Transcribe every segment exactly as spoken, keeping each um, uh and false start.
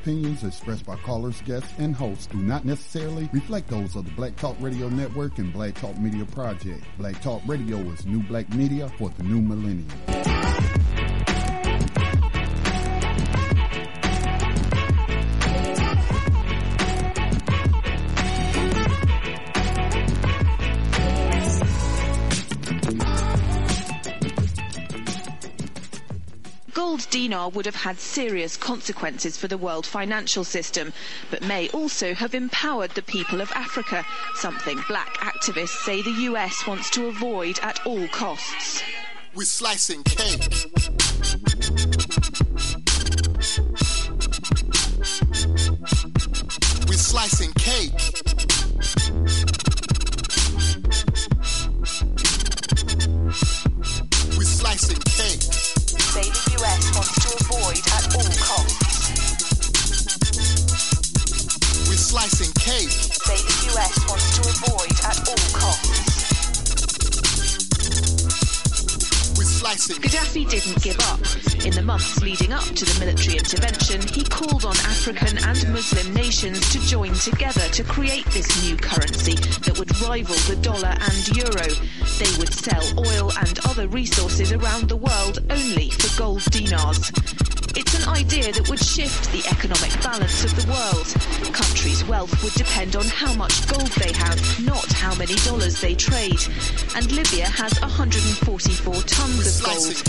opinions expressed by callers, guests, and hosts do not necessarily reflect those of the Black Talk Radio Network and Black Talk Media Project. Black Talk Radio is new black media for the new millennium. Gold dinar would have had serious consequences for the world financial system, but may also have empowered the people of Africa, something black activists say the U S wants to avoid at all costs. We're slicing cake. We're slicing cake. We're slicing cake. Say the U S wants to avoid at all costs. We're slicing cake. Say the U S wants to avoid at all costs. We're slicing. Gaddafi didn't give up. In the months leading up to the military intervention, he called on African and Muslim nations to join together to create this new currency that would rival the dollar and euro. They would sell oil and other resources around the world only for gold dinars. It's an idea that would shift the economic balance of the world. Countries' wealth would depend on how much gold they have, not how many dollars they trade. And Libya has one hundred forty-four tons of gold.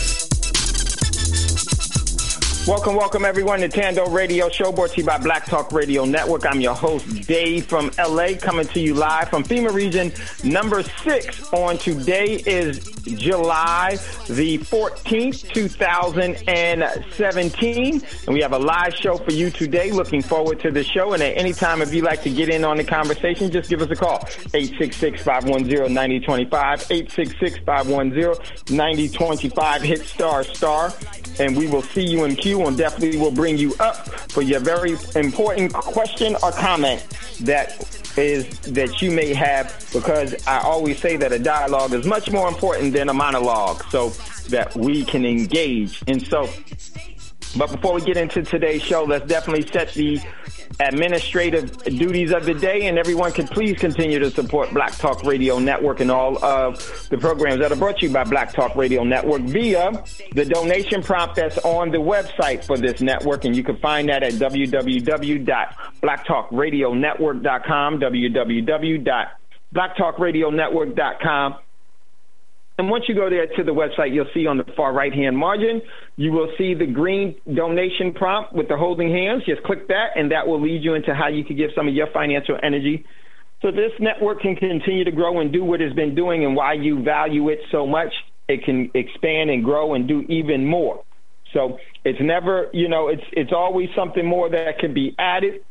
Welcome, welcome everyone to Tando Radio Show, brought to you by Black Talk Radio Network. I'm your host, Dave from L A, coming to you live from FEMA region number six. On today is July the fourteenth, two thousand seventeen, and we have a live show for you today. Looking forward to the show, and at any time if you'd like to get in on the conversation, just give us a call, eight six six, five one zero, nine zero two five, eight six six, five one zero, nine zero two five, hit star star, and we will see you in queue and definitely will bring you up for your very important question or comment that is that you may have, because I always say that a dialogue is much more important than a monologue, so that we can engage. And so, but before we get into today's show, let's definitely set the administrative duties of the day, and everyone can please continue to support Black Talk Radio Network and all of the programs that are brought to you by Black Talk Radio Network via the donation prompt that's on the website for this network, and you can find that at w w w dot black talk radio network dot com, w w w dot black talk radio network dot com. And once you go there to the website, you'll see on the far right-hand margin, you will see the green donation prompt with the holding hands. Just click that, and that will lead you into how you can give some of your financial energy so this network can continue to grow and do what it's been doing, and why you value it so much. It can expand and grow and do even more. So it's never, you know, it's it's always something more that can be added.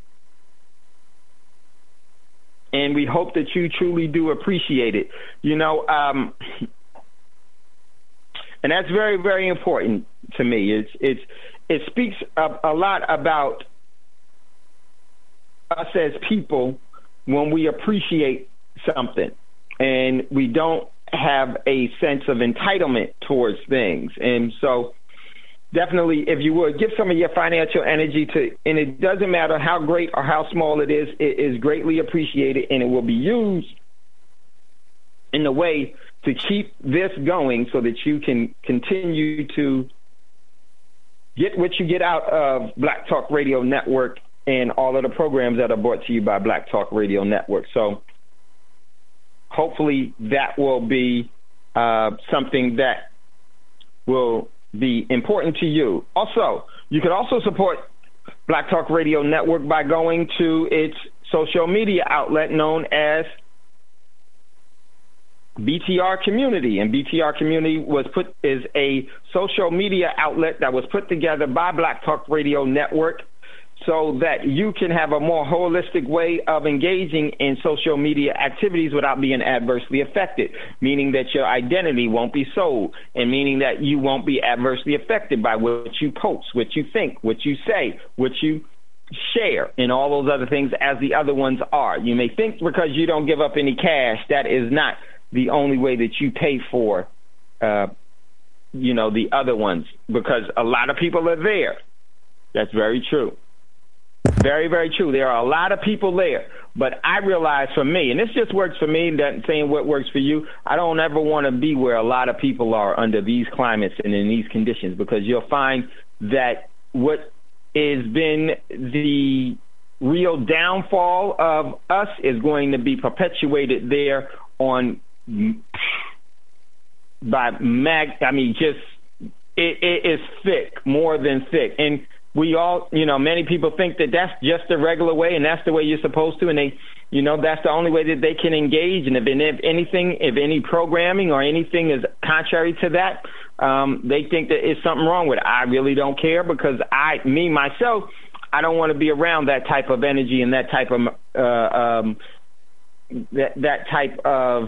And we hope that you truly do appreciate it. You know, um, and that's very, very important to me. It's it's it speaks a, a lot about us as people when we appreciate something and we don't have a sense of entitlement towards things. And so definitely, if you would, give some of your financial energy to, and it doesn't matter how great or how small it is, it is greatly appreciated, and it will be used in a way to keep this going so that you can continue to get what you get out of Black Talk Radio Network and all of the programs that are brought to you by Black Talk Radio Network. So hopefully that will be uh, something that will be important to you. Also, you can also support Black Talk Radio Network by going to its social media outlet known as B T R Community. And B T R Community was put is a social media outlet that was put together by Black Talk Radio Network so that you can have a more holistic way of engaging in social media activities without being adversely affected, meaning that your identity won't be sold, and meaning that you won't be adversely affected by what you post, what you think, what you say, what you share, and all those other things as the other ones are. You may think because you don't give up any cash, that is not the only way that you pay for, uh, you know, the other ones, because a lot of people are there. That's very true. Very, very true. There are a lot of people there. But I realize for me, and this just works for me, that saying what works for you, I don't ever want to be where a lot of people are under these climates and in these conditions, because you'll find that what has been the real downfall of us is going to be perpetuated there on by mag. I mean, just it, it is thick, more than thick. And we all, you know, many people think that that's just the regular way and that's the way you're supposed to. And they, you know, that's the only way that they can engage. And if, and if anything, if any programming or anything is contrary to that, um, they think that it's something wrong with it. I really don't care, because I, me, myself, I don't want to be around that type of energy and that type of, uh, um, that, that type of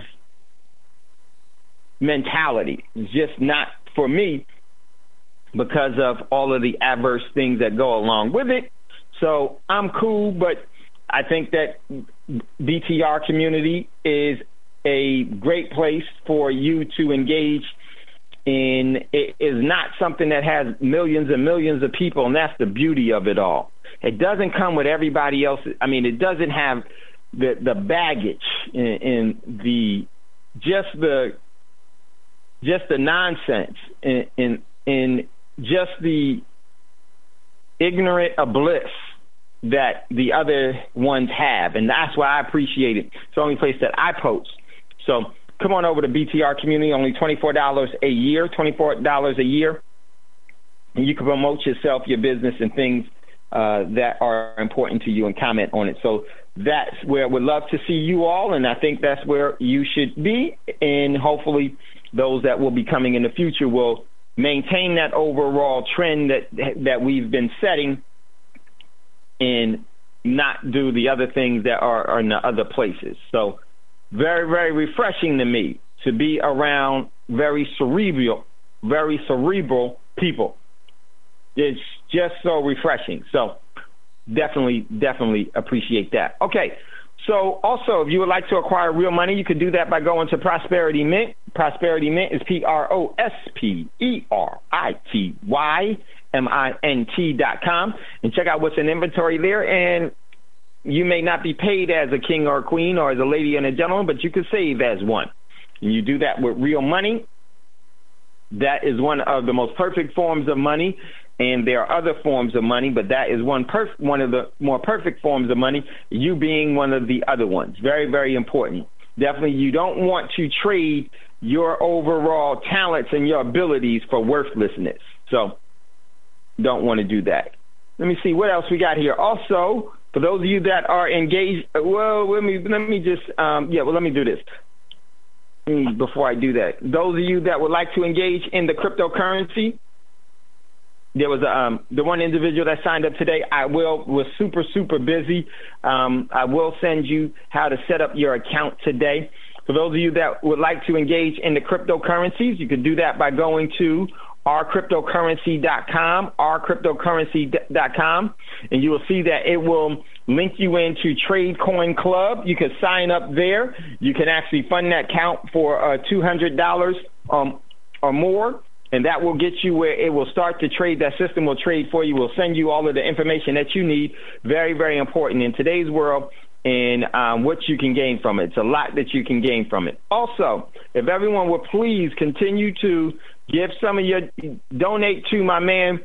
mentality. It's just not for me, because of all of the adverse things that go along with it. So I'm cool, but I think that B T R community is a great place for you to engage in. It is not something that has millions and millions of people, and that's the beauty of it all. It doesn't come with everybody else. I mean, it doesn't have the, the baggage in, in the just the just the nonsense in in, in just the ignorant bliss that the other ones have. And that's why I appreciate it. It's the only place that I post. So come on over to B T R community, only twenty-four dollars a year, twenty-four dollars a year. And you can promote yourself, your business, and things uh, that are important to you and comment on it. So that's where we'd love to see you all. And I think that's where you should be. And hopefully those that will be coming in the future will maintain that overall trend that that we've been setting, and not do the other things that are, are in the other places. So very, very refreshing to me to be around very cerebral, very cerebral people. It's just so refreshing. So definitely, definitely appreciate that. Okay. So also, if you would like to acquire real money, you could do that by going to Prosperity Mint. Prosperity Mint is P R O S P E R I T Y M I N T dot com, and check out what's in inventory there. And you may not be paid as a king or a queen or as a lady and a gentleman, but you can save as one. And you do that with real money. That is one of the most perfect forms of money. And there are other forms of money, but that is one perf- one of the more perfect forms of money, you being one of the other ones. Very, very important. Definitely, you don't want to trade your overall talents and your abilities for worthlessness. So don't want to do that. Let me see what else we got here. Also, for those of you that are engaged, well, let me, let me just, um, yeah, well, let me do this. Before I do that, those of you that would like to engage in the cryptocurrency, there was um, the one individual that signed up today. I will was super, super busy. Um, I will send you how to set up your account today. For those of you that would like to engage in the cryptocurrencies, you can do that by going to our cryptocurrency dot com, our cryptocurrency dot com, and you will see that it will link you into Trade Coin Club. You can sign up there. You can actually fund that account for uh, two hundred dollars um, or more. And that will get you where it will start to trade. That system will trade for you. Will send you all of the information that you need. Very, very important in today's world, and um, what you can gain from it. It's a lot that you can gain from it. Also, if everyone would please continue to give some of your, donate to my man,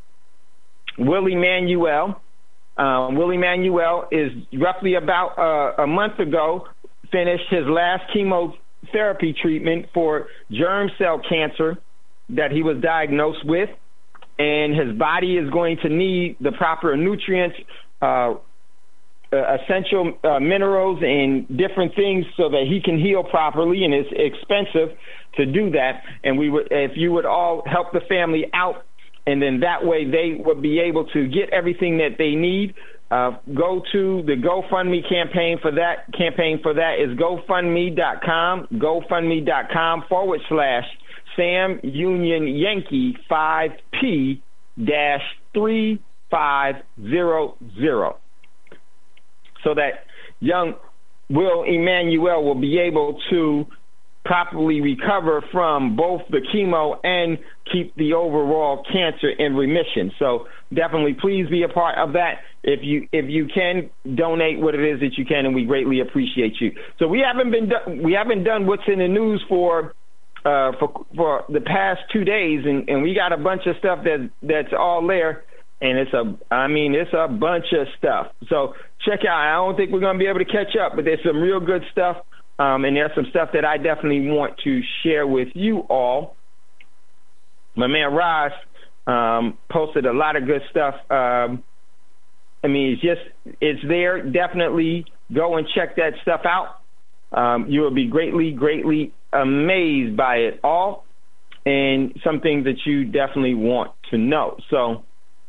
Willie Manuel. Um, Willie Manuel is roughly about uh, a month ago finished his last chemotherapy treatment for germ cell cancer that he was diagnosed with, and his body is going to need the proper nutrients, uh, uh, essential uh, minerals, and different things so that he can heal properly, and it's expensive to do that. And we would, if you would all help the family out, and then that way they would be able to get everything that they need. Uh, go to the GoFundMe campaign for that. Campaign for that is GoFundMe dot com, GoFundMe dot com forward slash Sam Union Yankee five P dash three five zero zero, so that young Will Emmanuel will be able to properly recover from both the chemo and keep the overall cancer in remission. So definitely please be a part of that. If you if you can, donate what it is that you can, and we greatly appreciate you. So we haven't been do- we haven't done what's in the news for uh, for for the past two days, and, and we got a bunch of stuff that that's all there, and it's a I mean it's a bunch of stuff. So check out. I don't think we're going to be able to catch up, but there's some real good stuff, um, and there's some stuff that I definitely want to share with you all. My man Roz um, posted a lot of good stuff. Um, I mean, it's just, it's there. Definitely go and check that stuff out. Um, you will be greatly, greatly amazed by it all, and some things that you definitely want to know. So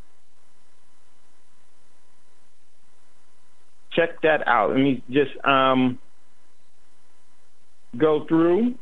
check that out. Let me just um, go through.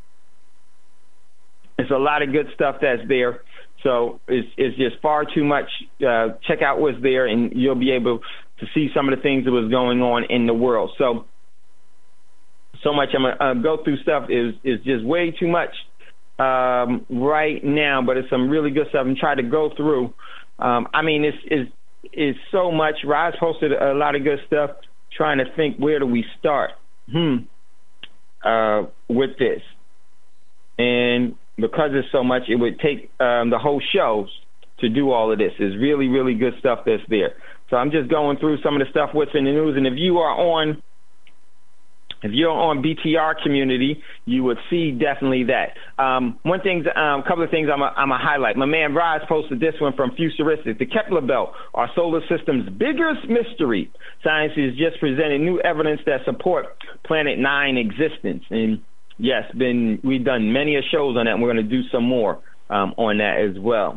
It's a lot of good stuff that's there. So it's, it's just far too much. Uh, check out what's there, and you'll be able to see some of the things that was going on in the world. So, so much I'm going to uh, go through stuff is, is just way too much um, right now, but it's some really good stuff. I'm trying to go through. Um, I mean, it's, it's, it's so much. Roz posted a lot of good stuff, trying to think, where do we start hmm, uh, with this? And because it's so much, it would take um, the whole show to do all of this. It's really, really good stuff that's there. So I'm just going through some of the stuff what's in the news. And if you are on, if you're on B T R community, you would see definitely that. Um, one thing, a um, couple of things I'm going to highlight. My man Roz posted this one from Futuristic. The Kepler Belt, our solar system's biggest mystery. Science is just presenting new evidence that support Planet Nine existence. And yes, been we've done many shows on that, and we're going to do some more um, on that as well.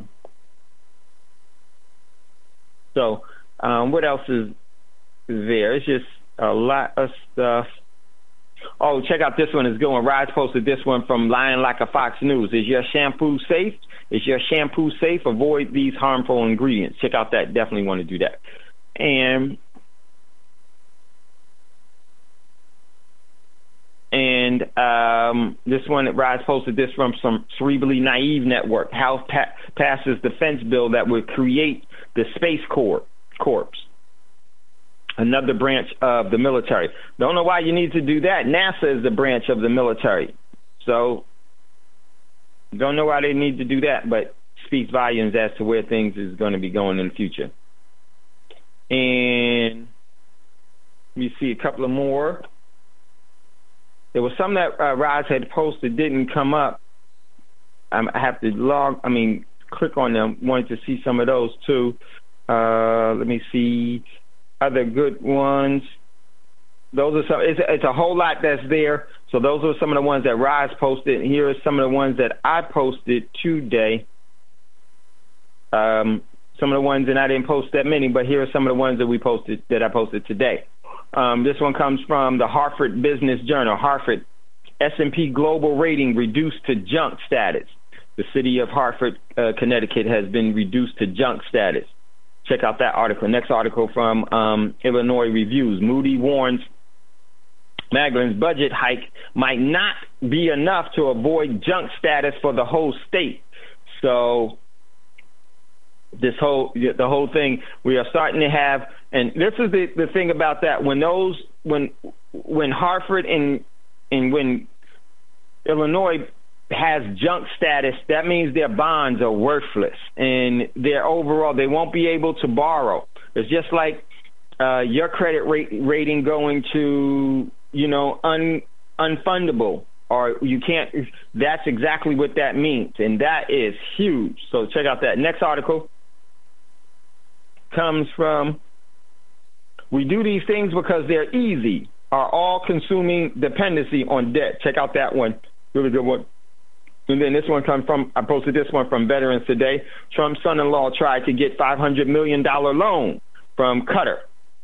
So um, what else is there? It's just a lot of stuff. Oh, check out this one. It's going. Rise posted this one from Lying Like a Fox News. Is your shampoo safe? Is your shampoo safe? Avoid these harmful ingredients. Check out that. Definitely want to do that. And And um, this one, Rise posted this from some Cerebrally Naive Network. House pa- passes defense bill that would create the Space Corps, Corps, another branch of the military. Don't know why you need to do that. NASA is the branch of the military. So don't know why they need to do that, but speaks volumes as to where things is going to be going in the future. And we see a couple of more. There was some that uh, Roz had posted didn't come up. Um, I have to log, I mean, click on them. Wanted to see some of those too. Uh, let me see other good ones. Those are some. It's, it's a whole lot that's there. So those are some of the ones that Roz posted. And here are some of the ones that I posted today. Um, some of the ones, and I didn't post that many, but here are some of the ones that we posted that I posted today. Um, this one comes from the Hartford Business Journal. Hartford, S and P Global rating reduced to junk status. The city of Hartford, uh, Connecticut has been reduced to junk status. Check out that article. Next article from um, Illinois Reviews. Moody warns Magdalens budget hike might not be enough to avoid junk status for the whole state. So this whole the whole thing, we are starting to have, and this is the, the thing about that, when those when when Hartford and and when Illinois has junk status, that means their bonds are worthless, and their overall they won't be able to borrow. It's just like uh, your credit rate, rating going to, you know, un, unfundable, or you can't. That's exactly what that means, and that is huge. So check out that next article. Comes from, we do these things because they're easy, our all-consuming dependency on debt. Check out that one. Really good one. And then this one comes from, I posted this one from Veterans Today. Trump's son-in-law tried to get five hundred million dollars loan from Qatar.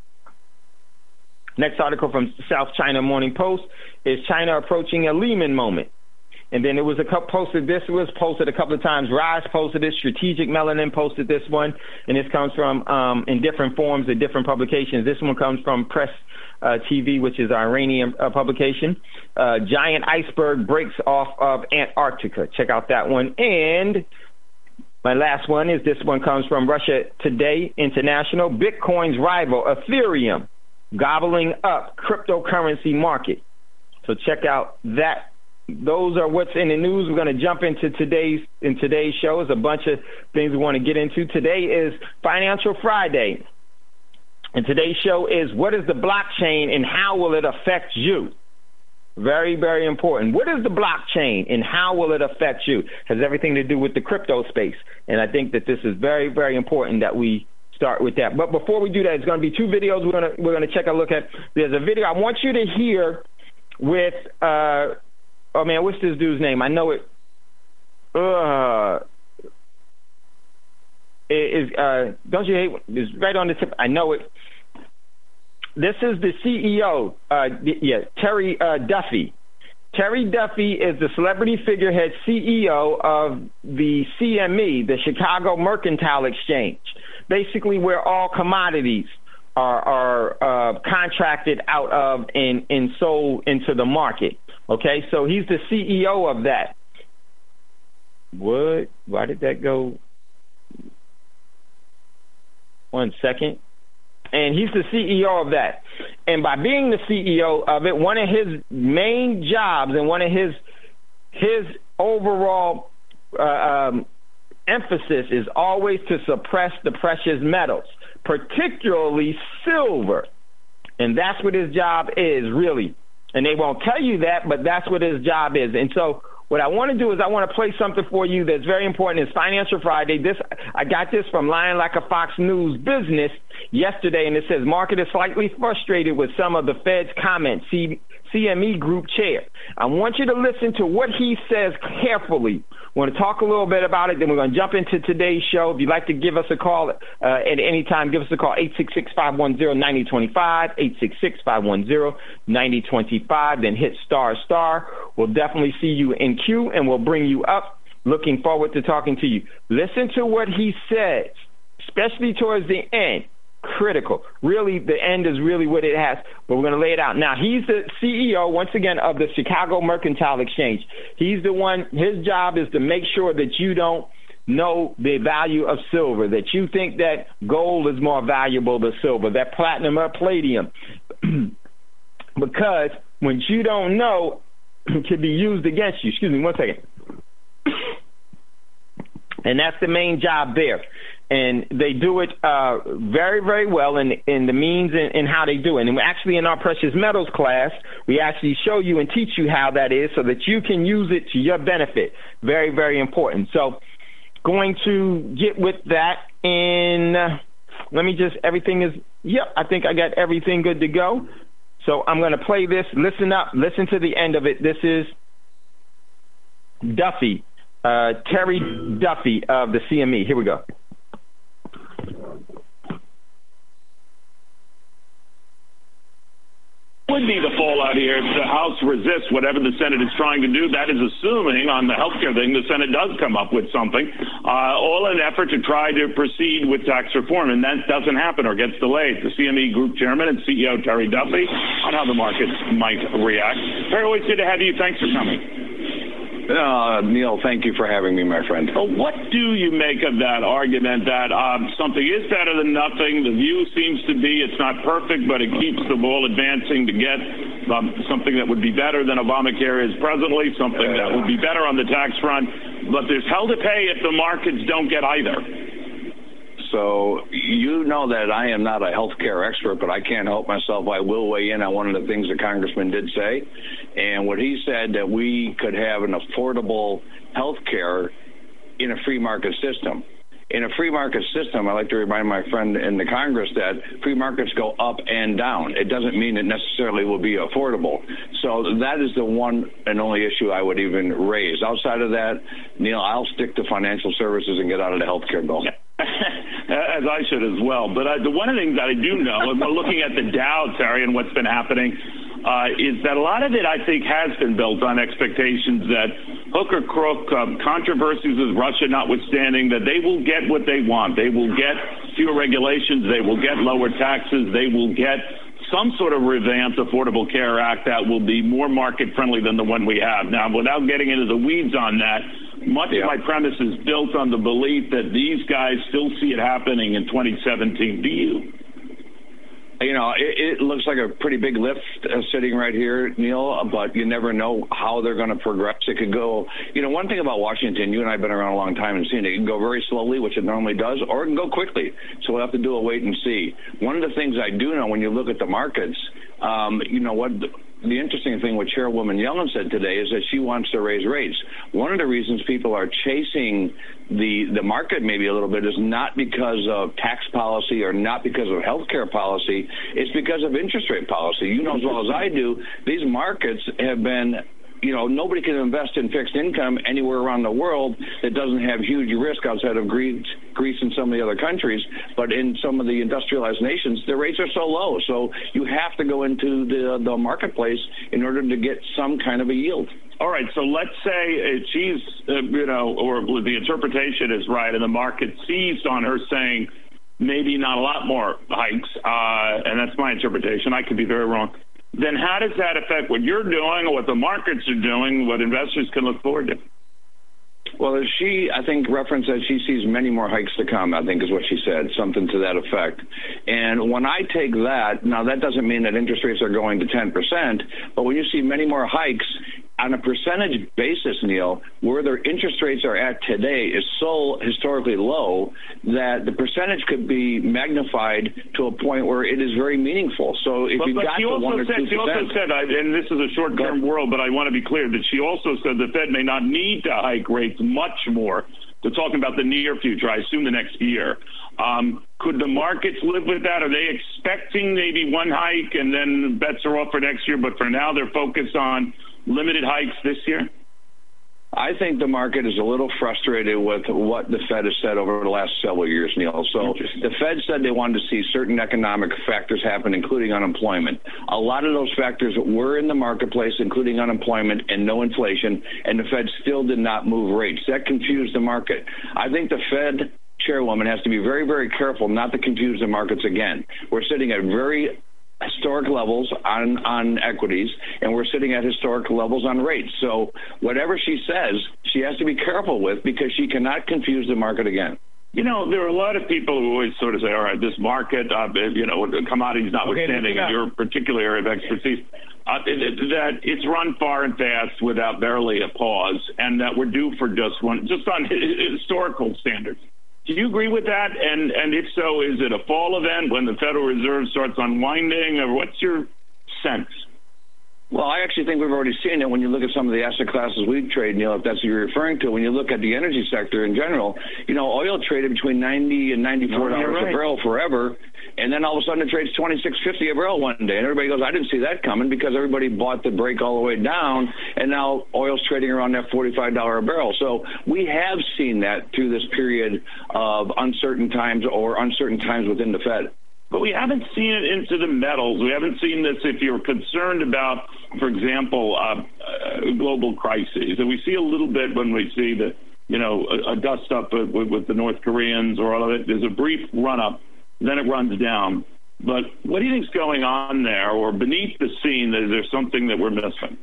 Next article from South China Morning Post is China approaching a Lehman moment. And then it was a couple posted. This was posted a couple of times. Rise posted it. Strategic Melanin posted this one, and this comes from um, in different forms in different publications. This one comes from Press uh, T V, which is our Iranian uh, publication. Uh, giant iceberg breaks off of Antarctica. Check out that one. And My last one is this one comes from Russia Today International. Bitcoin's rival, Ethereum, gobbling up cryptocurrency market. So check out that. Those are what's in the news. We're going to jump into today's in today's show. There's a bunch of things we want to get into. Today is Financial Friday. And today's show is, what is the blockchain and how will it affect you? Very, very important. What is the blockchain and how will it affect you? It has everything to do with the crypto space. And I think that this is very, very important that we start with that. But before we do that, it's going to be two videos we're going to we're going to check a look at. There's a video I want you to hear with uh oh man, what's this dude's name? I know it. Uh, it is uh, don't you hate? It's right on the tip. I know it. This is the C E O. Uh, yeah, Terry uh, Duffy. Terry Duffy is the celebrity figurehead C E O of the C M E, the Chicago Mercantile Exchange. Basically, where all commodities are, are uh, contracted out of and, and sold into the market. Okay, so he's the C E O of that. What? Why did that go? One second. And he's the C E O of that. And by being the C E O of it, one of his main jobs and one of his his overall uh, um, emphasis is always to suppress the precious metals, particularly silver. And that's what his job is, really. And they won't tell you that, but that's what his job is. And so what I want to do is I want to play something for you that's very important. It's Financial Friday. This I got this from Lying Like a Fox News Business yesterday, and it says, market is slightly frustrated with some of the Fed's comments, C- CME Group chair. I want you to listen to what he says carefully. We're going to talk a little bit about it, then we're going to jump into today's show. If you'd like to give us a call uh, at any time, give us a call, eight six six, five one zero, nine zero two five, eight six six, five one zero, nine zero two five, then hit star star. We'll definitely see you in queue, and we'll bring you up. Looking forward to talking to you. Listen to what he says, especially towards the end. Critical. Really, the end is really what it has, but we're going to lay it out. Now, he's the C E O, once again, of the Chicago Mercantile Exchange. He's the one, his job is to make sure that you don't know the value of silver, that you think that gold is more valuable than silver, that platinum or palladium. Because when you don't know, it can be used against you. Excuse me, one second. And that's the main job there. And they do it uh, very, very well in, in the means and, and how they do it. And actually in our precious metals class, we actually show you and teach you how that is so that you can use it to your benefit. Very, very important. So going to get with that. And uh, let me just, everything is, yep, I think I got everything good to go. So I'm going to play this. Listen up. Listen to the end of it. This is Duffy, uh, Terry Duffy of the C M E. Here we go. Would be the fallout here if the House resists whatever the Senate is trying to do. That is assuming on the healthcare thing the Senate does come up with something, uh, all in an effort to try to proceed with tax reform, and that doesn't happen or gets delayed. The C M E Group Chairman and C E O Terry Duffy on how the markets might react. Terry, always good to have you. Thanks for coming. Uh, Neil, thank you for having me, my friend. Well, what do you make of that argument that um, something is better than nothing? The view seems to be it's not perfect, but it keeps the ball advancing to get um, something that would be better than Obamacare is presently, something that would be better on the tax front. But there's hell to pay if the markets don't get either. So you know that I am not a healthcare expert, but I can't help myself. I will weigh in on one of the things the congressman did say. And what he said, that we could have an affordable health care in a free market system. In a free market system, I like to remind my friend in the Congress that free markets go up and down. It doesn't mean it necessarily will be affordable. So that is the one and only issue I would even raise. Outside of that, Neil, I'll stick to financial services and get out of the health care bill. As I should as well. But uh, the one of the things that I do know, and we're looking at the Dow, Terry, and what's been happening, uh, is that a lot of it, I think, has been built on expectations that hook or crook, um, controversies with Russia notwithstanding, that they will get what they want. They will get fewer regulations. They will get lower taxes. They will get some sort of revamped Affordable Care Act that will be more market-friendly than the one we have. Now, without getting into the weeds on that, much yeah. of my premise is built on the belief that these guys still see it happening in twenty seventeen. Do you? You know, it, it looks like a pretty big lift uh, sitting right here, Neil, but you never know how they're going to progress. It could go, you know, one thing about Washington, you and I have been around a long time and seen it, it can go very slowly, which it normally does, or it can go quickly. So we'll have to do a wait and see. One of the things I do know when you look at the markets, um, you know, what the, the interesting thing what Chairwoman Yellen said today is that she wants to raise rates. One of the reasons people are chasing the the market maybe a little bit is not because of tax policy or not because of healthcare policy. It's because of interest rate policy. You know as well as I do, these markets have been, you know, nobody can invest in fixed income anywhere around the world that doesn't have huge risk outside of Greece, Greece and some of the other countries. But in some of the industrialized nations, the rates are so low. So you have to go into the, the marketplace in order to get some kind of a yield. All right, so let's say she's, uh, you know, or the interpretation is right, and the market seized on her saying maybe not a lot more hikes, uh, and that's my interpretation. I could be very wrong. Then how does that affect what you're doing or what the markets are doing, what investors can look forward to? Well, she, I think, referenced that she sees many more hikes to come, I think is what she said, something to that effect. And when I take that, now that doesn't mean that interest rates are going to ten percent, but when you see many more hikes, on a percentage basis, Neil, where their interest rates are at today is so historically low that the percentage could be magnified to a point where it is very meaningful. So if but, you but got she to also one or said, two she also said, and this is a short-term world, but I want to be clear that she also said the Fed may not need to hike rates much more. They're talking about the near future, I assume the next year. Um, could the markets live with that? Are they expecting maybe one hike and then bets are off for next year, but for now they're focused on limited hikes this year? I think the market is a little frustrated with what the Fed has said over the last several years, Neil. So the Fed said they wanted to see certain economic factors happen, including unemployment. A lot of those factors were in the marketplace, including unemployment and no inflation, and the Fed still did not move rates. That confused the market. I think the Fed chairwoman has to be very, very careful not to confuse the markets again. We're sitting at very historic levels on, on equities, and we're sitting at historic levels on rates. So whatever she says, she has to be careful with because she cannot confuse the market again. You know, there are a lot of people who always sort of say, all right, this market, uh, you know, commodities notwithstanding, okay, your particular area of expertise, uh, that it's run far and fast without barely a pause, and that we're due for just one, just on historical standards. Do you agree with that? And and if so, is it a fall event when the Federal Reserve starts unwinding, or what's your sense? Well, I actually think we've already seen it when you look at some of the asset classes we trade, Neil, if that's what you're referring to. When you look at the energy sector in general, you know, oil traded between ninety and ninety-four dollars no, right. a barrel forever, and then all of a sudden it trades twenty-six fifty a barrel one day, and everybody goes, I didn't see that coming because everybody bought the break all the way down, and now oil's trading around that forty-five dollars a barrel. So we have seen that through this period of uncertain times or uncertain times within the Fed. But we haven't seen it into the metals. We haven't seen this if you're concerned about, for example, uh, uh, global crises. And we see a little bit when we see the, you know, a, a dust up with, with the North Koreans or all of it. There's a brief run up, then it runs down. But what do you think's going on there, or beneath the scene? Is there something that we're missing?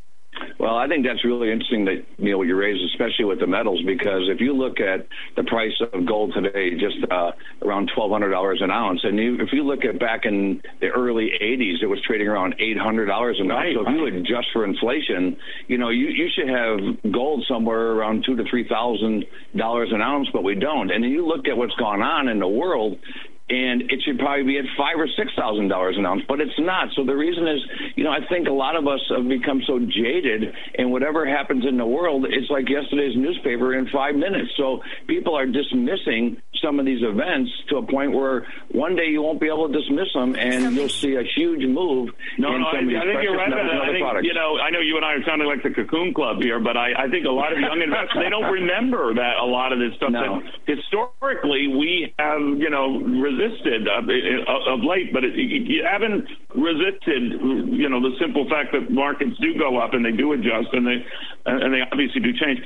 Well, I think that's really interesting that, you know, what you raised, especially with the metals, because if you look at the price of gold today, just uh, around twelve hundred dollars an ounce, and you, if you look at back in the early eighties, it was trading around eight hundred dollars an ounce. Right, so if right. you adjust for inflation, you know, you, you should have gold somewhere around two to three thousand dollars an ounce, but we don't. And then you look at what's gone on in the world, and it should probably be at five or six thousand dollars an ounce, but it's not. So the reason is, you know, I think a lot of us have become so jaded, and whatever happens in the world, it's like yesterday's newspaper in five minutes. So people are dismissing some of these events to a point where one day you won't be able to dismiss them, and you'll see a huge move. No, in no, some I, of I think you're right about that. I think, products. you know, I know you and I are sounding like the Cocoon Club here, but I, I think a lot of young investors, they don't remember that a lot of this stuff. No. That historically, we have, you know, resisted uh, of late, but it, you haven't resisted, you know, the simple fact that markets do go up and they do adjust and they and they obviously do change.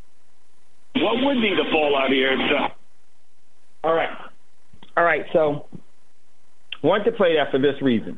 What would be the fallout here? To- All right. All right. So I want to play that for this reason.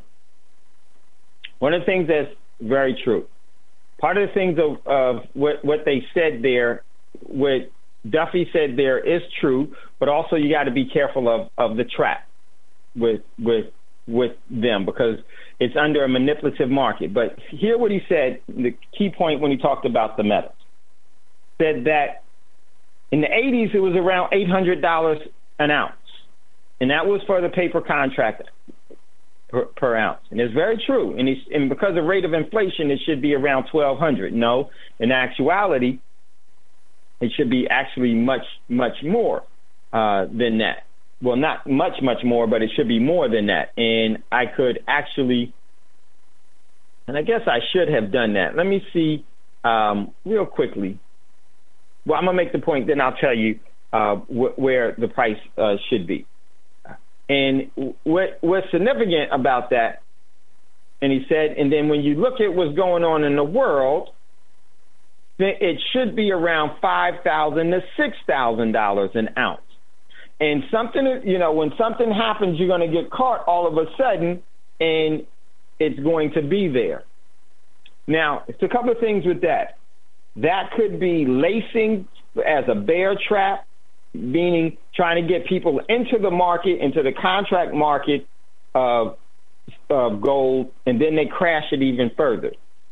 One of the things that's very true. Part of the things of, of what, what they said there what Duffy said there is true, but also you got to be careful of, of the trap with with with them because it's under a manipulative market. But hear what he said, the key point when he talked about the metals. Said that in the eighties it was around eight hundred dollars an ounce, and that was for the paper contract per, per ounce. And it's very true. And, it's, and because of rate of inflation, it should be around twelve hundred dollars. No, in actuality, it should be actually much, much more uh, than that. Well, not much, much more, but it should be more than that. And I could actually, and I guess I should have done that. Let me see um, real quickly. Well, I'm going to make the point, then I'll tell you uh, wh- where the price uh, should be. And what what's significant about that, and he said, and then when you look at what's going on in the world, it should be around five thousand dollars to six thousand dollars an ounce. And something, you know, when something happens, you're going to get caught all of a sudden, and it's going to be there. Now, it's a couple of things with that. That could be lacing as a bear trap, meaning trying to get people into the market, into the contract market of, of gold, and then they crash it even further.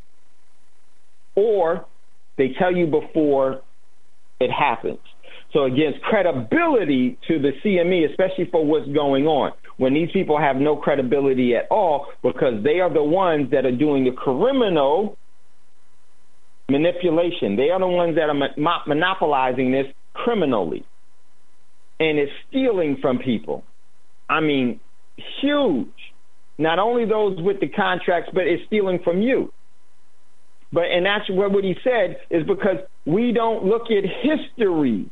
Or they tell you before it happens. So it gives credibility to the C M E, especially for what's going on, when these people have no credibility at all because they are the ones that are doing the criminal manipulation. They are the ones that are mo- monopolizing this criminally. And it's stealing from people. I mean, huge. Not only those with the contracts, but it's stealing from you. But and that's what, what he said is because we don't look at history.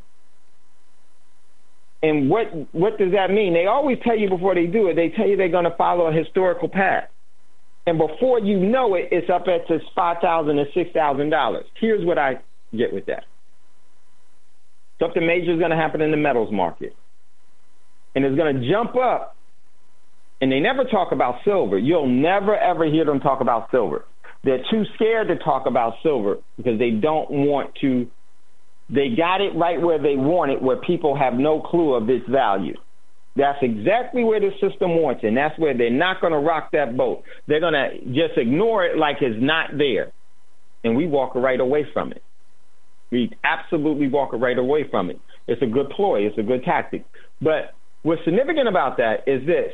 And what what does that mean? They always tell you before they do it, they tell you they're going to follow a historical path. And before you know it, it's up at this five thousand dollars to six thousand dollars. Here's what I get with that. Something major is going to happen in the metals market. And it's going to jump up. And they never talk about silver. You'll never, ever hear them talk about silver. They're too scared to talk about silver because they don't want to. They got it right where they want it, where people have no clue of its value. That's exactly where the system wants it, and that's where they're not going to rock that boat. They're going to just ignore it like it's not there, and we walk right away from it. We absolutely walk right away from it. It's a good ploy. It's a good tactic. But what's significant about that is this,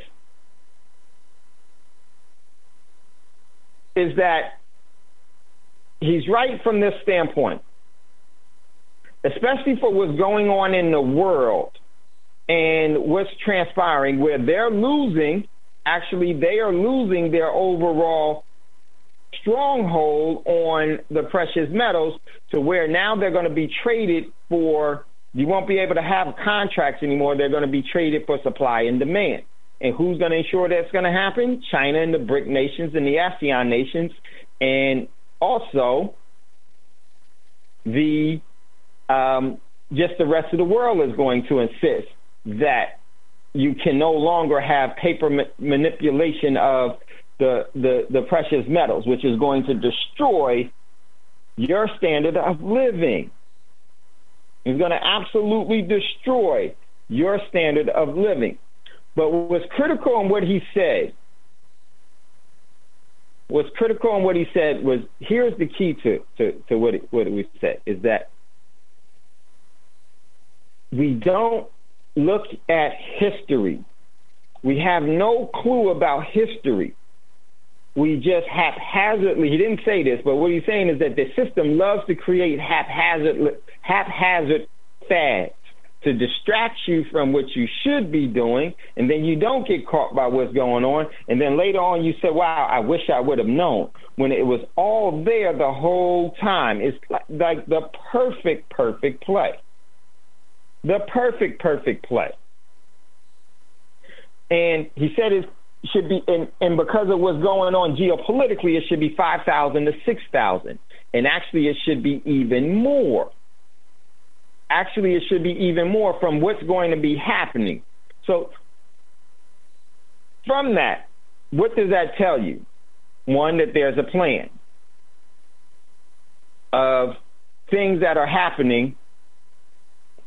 is that he's right from this standpoint, especially for what's going on in the world and what's transpiring, where they're losing, actually they are losing their overall stronghold on the precious metals to where now they're going to be traded for, you won't be able to have contracts anymore. They're going to be traded for supply and demand. And who's going to ensure that's going to happen? China and the BRIC nations and the ASEAN nations, and also the um, just the rest of the world is going to insist that you can no longer have paper ma- manipulation of the, the, the precious metals, which is going to destroy your standard of living. It's going to absolutely destroy your standard of living. But what's critical in what he said, what's critical in what he said was, here's the key to, to, to what, it, what we said, is that we don't look at history. We have no clue about history. We just haphazardly, he didn't say this, but what he's saying is that the system loves to create haphazard, haphazard fads to distract you from what you should be doing, and then you don't get caught by what's going on, and then later on you say, wow, I wish I would have known, when it was all there the whole time. It's like, like the perfect, perfect play. The perfect, perfect play. And he said it should be, and, and because of what's going on geopolitically, it should be five thousand to six thousand. And actually, it should be even more. Actually, it should be even more from what's going to be happening. So from that, what does that tell you? One, that there's a plan of things that are happening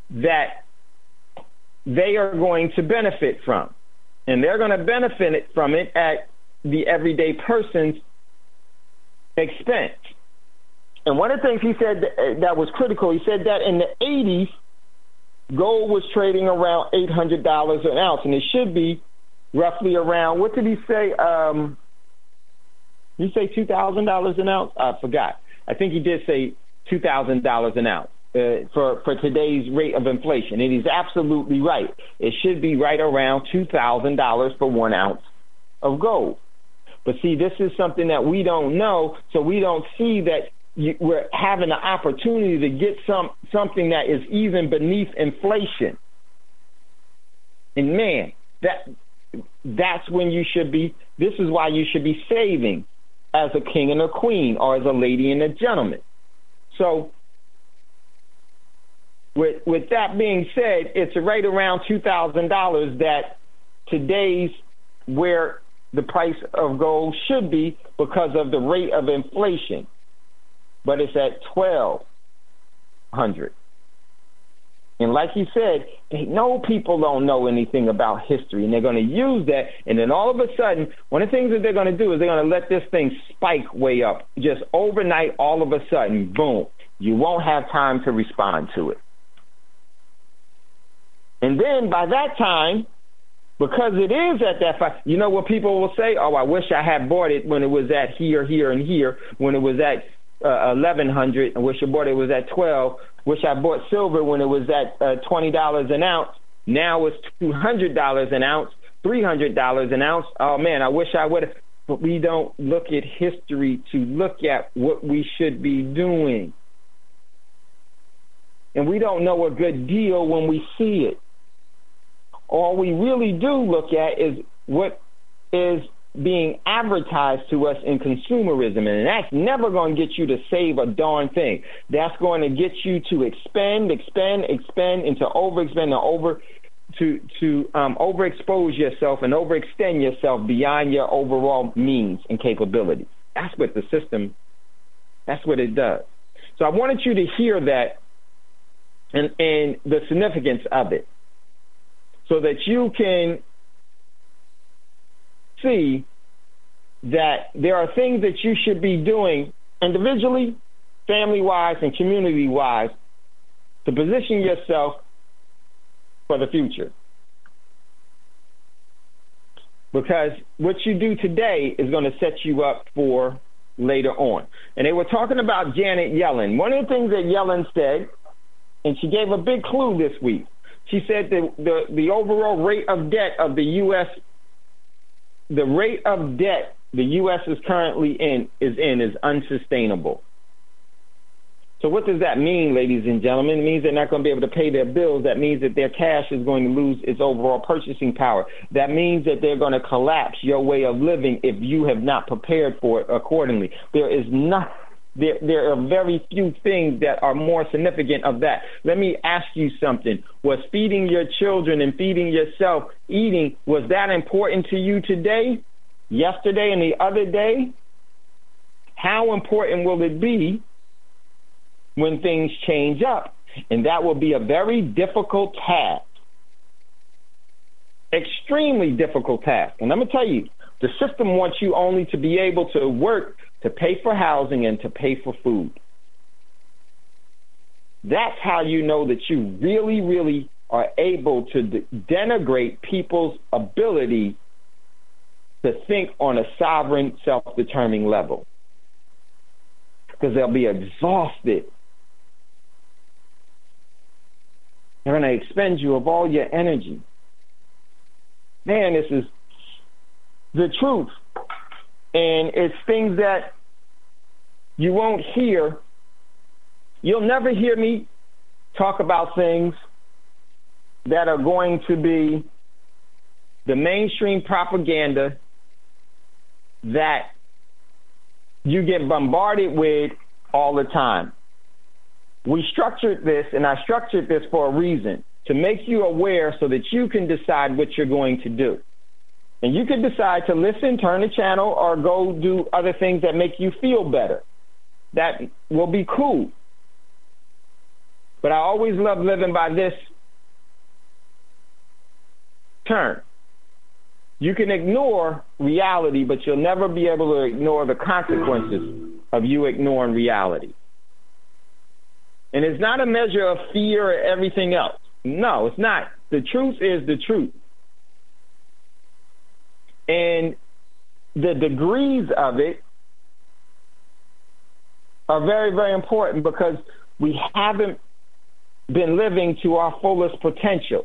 that they are going to benefit from. And they're going to benefit from it at the everyday person's expense. And one of the things he said that, that was critical, he said that in the eighties, gold was trading around eight hundred dollars an ounce, and it should be roughly around, what did he say? Um, did he say two thousand dollars an ounce? I forgot. I think he did say two thousand dollars an ounce uh, for, for today's rate of inflation. And he's absolutely right. It should be right around two thousand dollars for one ounce of gold. But see, this is something that we don't know, so we don't see that you, we're having an opportunity to get some something that is even beneath inflation. And man, that that's when you should be, this is why you should be saving as a king and a queen, or as a lady and a gentleman. So with with that being said, it's right around two thousand dollars that today's where the price of gold should be because of the rate of inflation. But it's at twelve hundred. And like he said, they know people don't know anything about history, and they're going to use that. And then all of a sudden, one of the things that they're going to do is they're going to let this thing spike way up. Just overnight, all of a sudden, boom, you won't have time to respond to it. And then by that time, because it is at that five, you know what people will say? Oh, I wish I had bought it when it was at here, here, and here, when it was at uh, eleven hundred. I wish I bought it was at twelve. Wish I bought silver when it was at uh, twenty dollars an ounce. Now it's two hundred dollars an ounce, three hundred dollars an ounce. Oh, man, I wish I would have. But we don't look at history to look at what we should be doing. And we don't know a good deal when we see it. All we really do look at is what is being advertised to us in consumerism, and that's never going to get you to save a darn thing. That's going to get you to expend, expend, expend, and to overexpend, and over to to um, overexpose yourself and overextend yourself beyond your overall means and capabilities. That's what the system. That's what it does. So I wanted you to hear that and and the significance of it, so that you can see that there are things that you should be doing individually, family-wise, and community-wise to position yourself for the future. Because what you do today is going to set you up for later on. And they were talking about Janet Yellen. One of the things that Yellen said, and she gave a big clue this week, she said that the, the overall rate of debt of the U S, the rate of debt the U S is currently in is in is unsustainable. So what does that mean, ladies and gentlemen? It means they're not going to be able to pay their bills. That means that their cash is going to lose its overall purchasing power. That means that they're going to collapse your way of living if you have not prepared for it accordingly. There is not there there are very few things that are more significant of that. Let me ask you something. Was feeding your children and feeding yourself, eating, was that important to you today, yesterday, and the other day? How important will it be when things change up? And that will be a very difficult task. Extremely difficult task. And I'm going to tell you, the system wants you only to be able to work to pay for housing and to pay for food. That's how you know that you really, really are able to de- denigrate people's ability to think on a sovereign, self-determining level. Because they'll be exhausted. They're going to expend you of all your energy. Man, this is the truth. And it's things that you won't hear. You'll never hear me talk about things that are going to be the mainstream propaganda that you get bombarded with all the time. We structured this, and I structured this for a reason, to make you aware so that you can decide what you're going to do. And you can decide to listen, turn the channel, or go do other things that make you feel better. That will be cool. But I always love living by this term. You can ignore reality, but you'll never be able to ignore the consequences of you ignoring reality. And it's not a measure of fear or everything else. No, it's not. The truth is the truth. And the degrees of it are very, very important because we haven't been living to our fullest potential.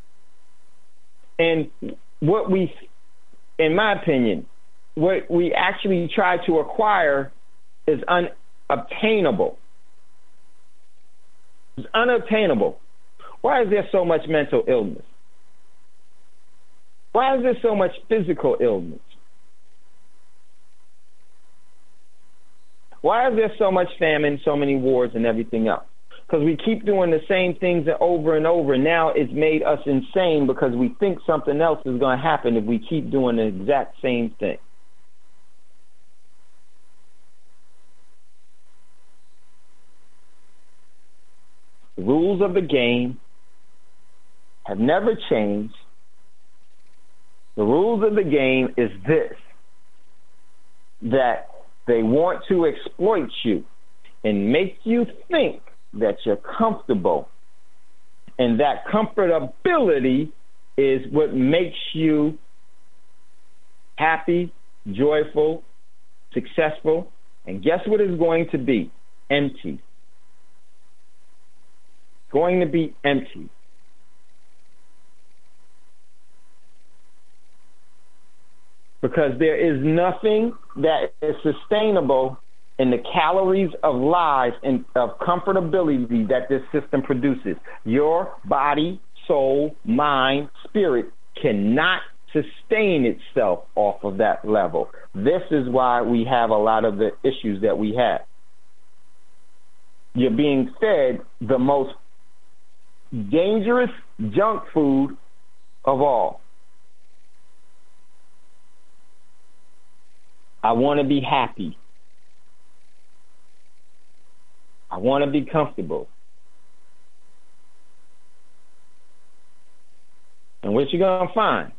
And what we, in my opinion, what we actually try to acquire is unobtainable. It's unobtainable. Why is there so much mental illness? Why is there so much physical illness? Why is there so much famine, so many wars, and everything else? Because we keep doing the same things over and over. Now it's made us insane because we think something else is going to happen if we keep doing the exact same thing. The rules of the game have never changed. The rules of the game is this, that they want to exploit you and make you think that you're comfortable. And that comfortability is what makes you happy, joyful, successful. And guess what it's going to be? Empty. Going to be empty. Because there is nothing that is sustainable in the calories of lies and of comfortability that this system produces. Your body, soul, mind, spirit cannot sustain itself off of that level. This is why we have a lot of the issues that we have. You're being fed the most dangerous junk food of all. I want to be happy. I want to be comfortable. And what you're going to find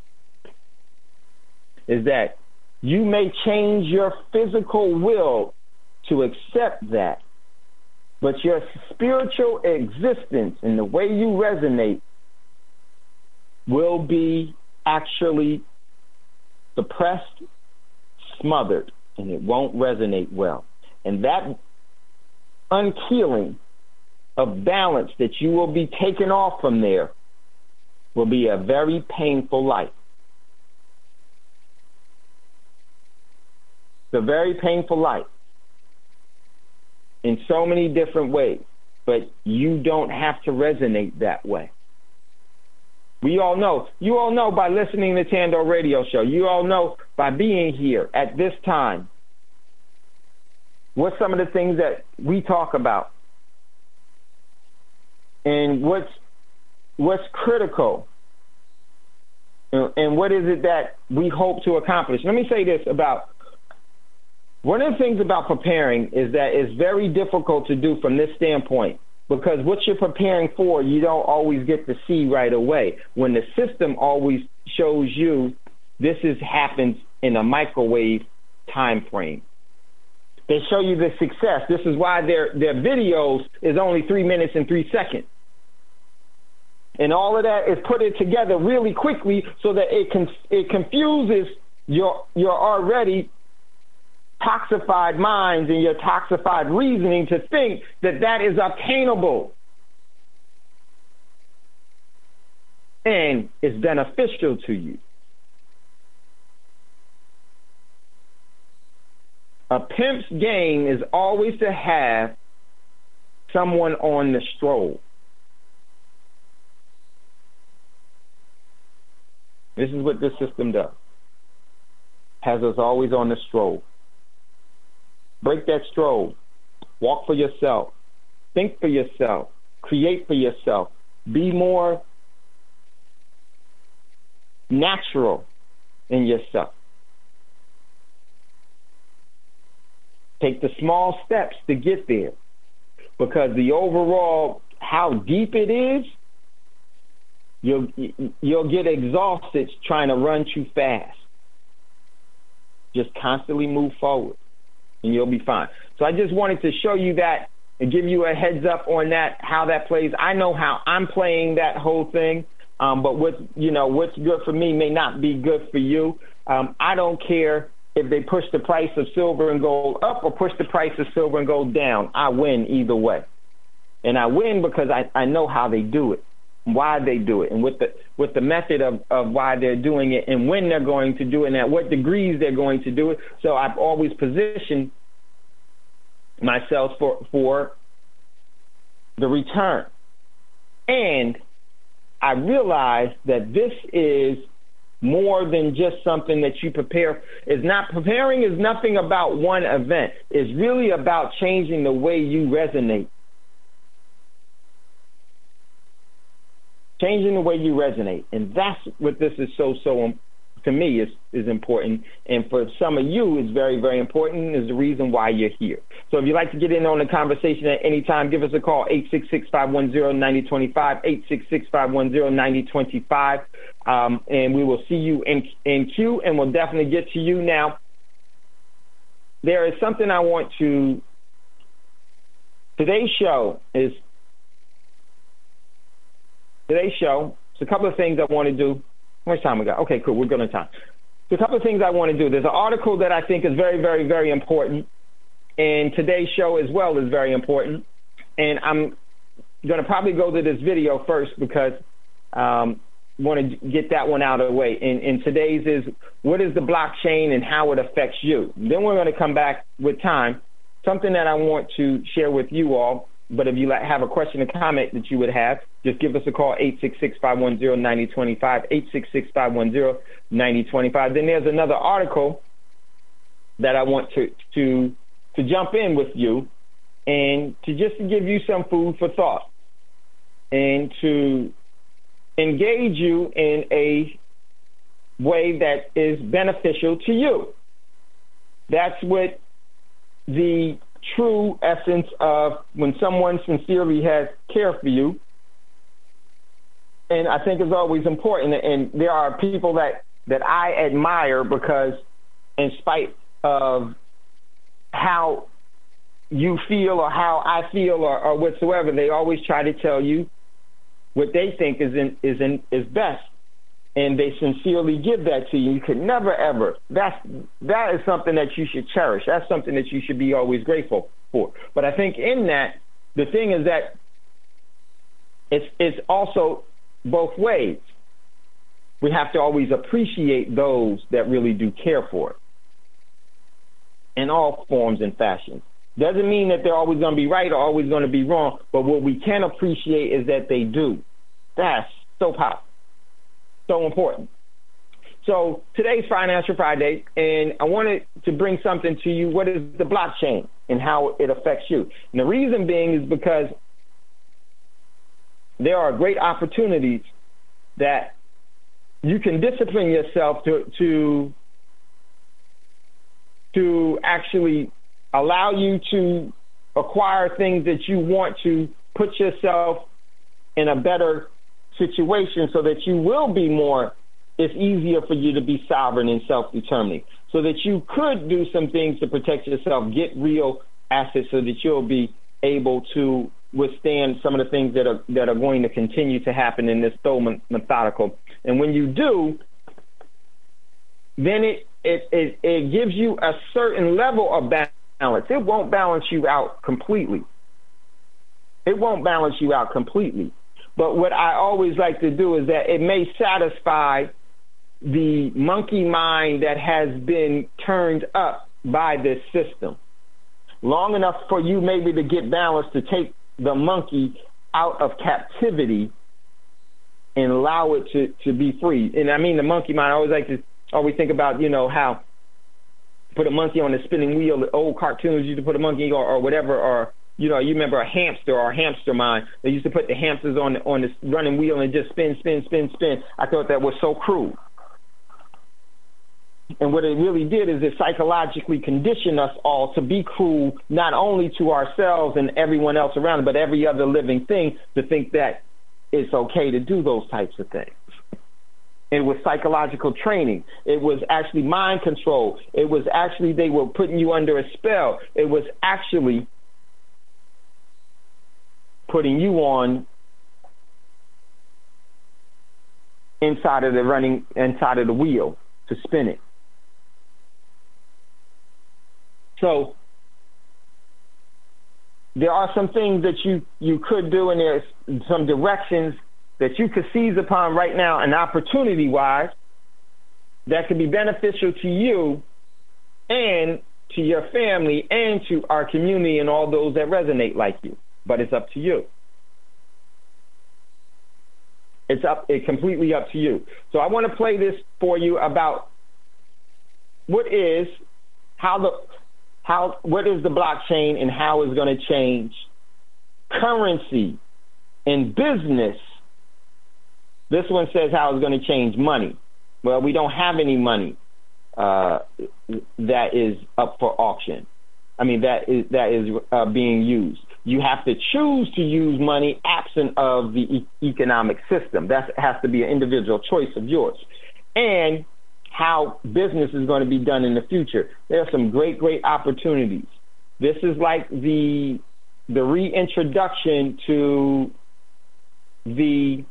is that you may change your physical will to accept that, but your spiritual existence and the way you resonate will be actually suppressed, smothered, and it won't resonate well. And that unkeeling of balance that you will be taken off from there will be a very painful life. It's a very painful life in so many different ways, but you don't have to resonate that way. We all know, you all know by listening to Tando Radio Show, you all know by being here at this time, what's some of the things that we talk about and what's what's critical and what is it that we hope to accomplish. Let me say this about, one of the things about preparing is that it's very difficult to do from this standpoint, because what you're preparing for, you don't always get to see right away. When the system always shows you this is happens in a microwave time frame. They show you the success. This is why their their videos is only three minutes and three seconds. And all of that is put it together really quickly so that it can it confuses your your already toxified minds and your toxified reasoning to think that that is obtainable and is beneficial to you. A pimp's game is always to have someone on the stroll. This is what this system does. Has us always on the stroll. Break that stroll. Walk for yourself. Think for yourself. Create for yourself. Be more natural in yourself. Take the small steps to get there, because the overall how deep it is, you'll you'll get exhausted trying to run too fast. Just constantly move forward, and you'll be fine. So I just wanted to show you that and give you a heads up on that, how that plays. I know how I'm playing that whole thing, um, but what you know, what's good for me may not be good for you. Um, I don't care if they push the price of silver and gold up or push the price of silver and gold down. I win either way. And I win because I, I know how they do it, why they do it, and with the with the method of, of why they're doing it and when they're going to do it and at what degrees they're going to do it. So I've always positioned myself for for the return. And I realize that this is more than just something that you prepare. Is not preparing is nothing about one event. It's really about changing the way you resonate. Changing the way you resonate. And that's what this is so, so, um, to me, is, is important. And for some of you, it's very, very important, is the reason why you're here. So if you'd like to get in on the conversation at any time, give us a call, eight six six, five one zero, nine zero two five, eight six six, five one zero, nine zero two five, um, and we will see you in, in queue, and we'll definitely get to you. Now, there is something I want to, today's show is, Today's show, it's a couple of things I want to do. How much time we got? Okay, cool. We're good on time. So a couple of things I want to do. There's an article that I think is very, very, very important. And today's show as well is very important. And I'm going to probably go to this video first because I um, want to get that one out of the way. And, and today's is, what is the blockchain and how it affects you? Then we're going to come back with time. Something that I want to share with you all. But if you have a question or comment that you would have, just give us a call, eight six six, five one zero, nine zero two five, eight six six, five one zero, nine zero two five. Then there's another article that I want to, to, to jump in with you and to just give you some food for thought and to engage you in a way that is beneficial to you. That's what the true essence of when someone sincerely has care for you. And I think it's always important. And there are people that, that I admire because in spite of how you feel or how I feel or, or whatsoever, they always try to tell you what they think is in, is in, is best. And they sincerely give that to you. You could never, ever. That's, that is something that you should cherish. That's something that you should be always grateful for. But I think in that, the thing is that it's, it's also both ways. We have to always appreciate those that really do care for it in all forms and fashions. Doesn't mean that they're always going to be right or always going to be wrong, but what we can appreciate is that they do. That's so powerful. So important. So today's Financial Friday, and I wanted to bring something to you. What is the blockchain and how it affects you? And the reason being is because there are great opportunities that you can discipline yourself to to to actually allow you to acquire things that you want to put yourself in a better situation so that you will be more, it's easier for you to be sovereign and self-determining, so that you could do some things to protect yourself, get real assets so that you'll be able to withstand some of the things that are that are going to continue to happen in this so methodical. And when you do, then it, it, it, it gives you a certain level of balance. It won't balance you out completely. It won't balance you out completely. But what I always like to do is that it may satisfy the monkey mind that has been turned up by this system long enough for you maybe to get balance to take the monkey out of captivity and allow it to, to be free. And I mean the monkey mind, I always like to always think about, you know, how put a monkey on a spinning wheel, the old cartoons used to put a monkey or, or whatever, or you know, you remember a hamster or a hamster mind. They used to put the hamsters on the, on this running wheel and just spin, spin, spin, spin. I thought that was so cruel. And what it really did is it psychologically conditioned us all to be cruel, not only to ourselves and everyone else around, but every other living thing, to think that it's okay to do those types of things. It was psychological training. It was actually mind control. It was actually they were putting you under a spell. It was actually putting you on inside of the running, inside of the wheel to spin it. So there are some things that you, you could do, and there's some directions that you could seize upon right now, and opportunity-wise, that could be beneficial to you and to your family and to our community and all those that resonate like you. But it's up to you. It's up. It's completely up to you. So I want to play this for you about what is how the how what is the blockchain and how it's going to change currency and business. This one says how it's going to change money. Well, we don't have any money uh, that is up for auction. I mean, that is that is uh, being used. You have to choose to use money absent of the e- economic system. That has to be an individual choice of yours. And how business is going to be done in the future. There are some great, great opportunities. This is like the the reintroduction to the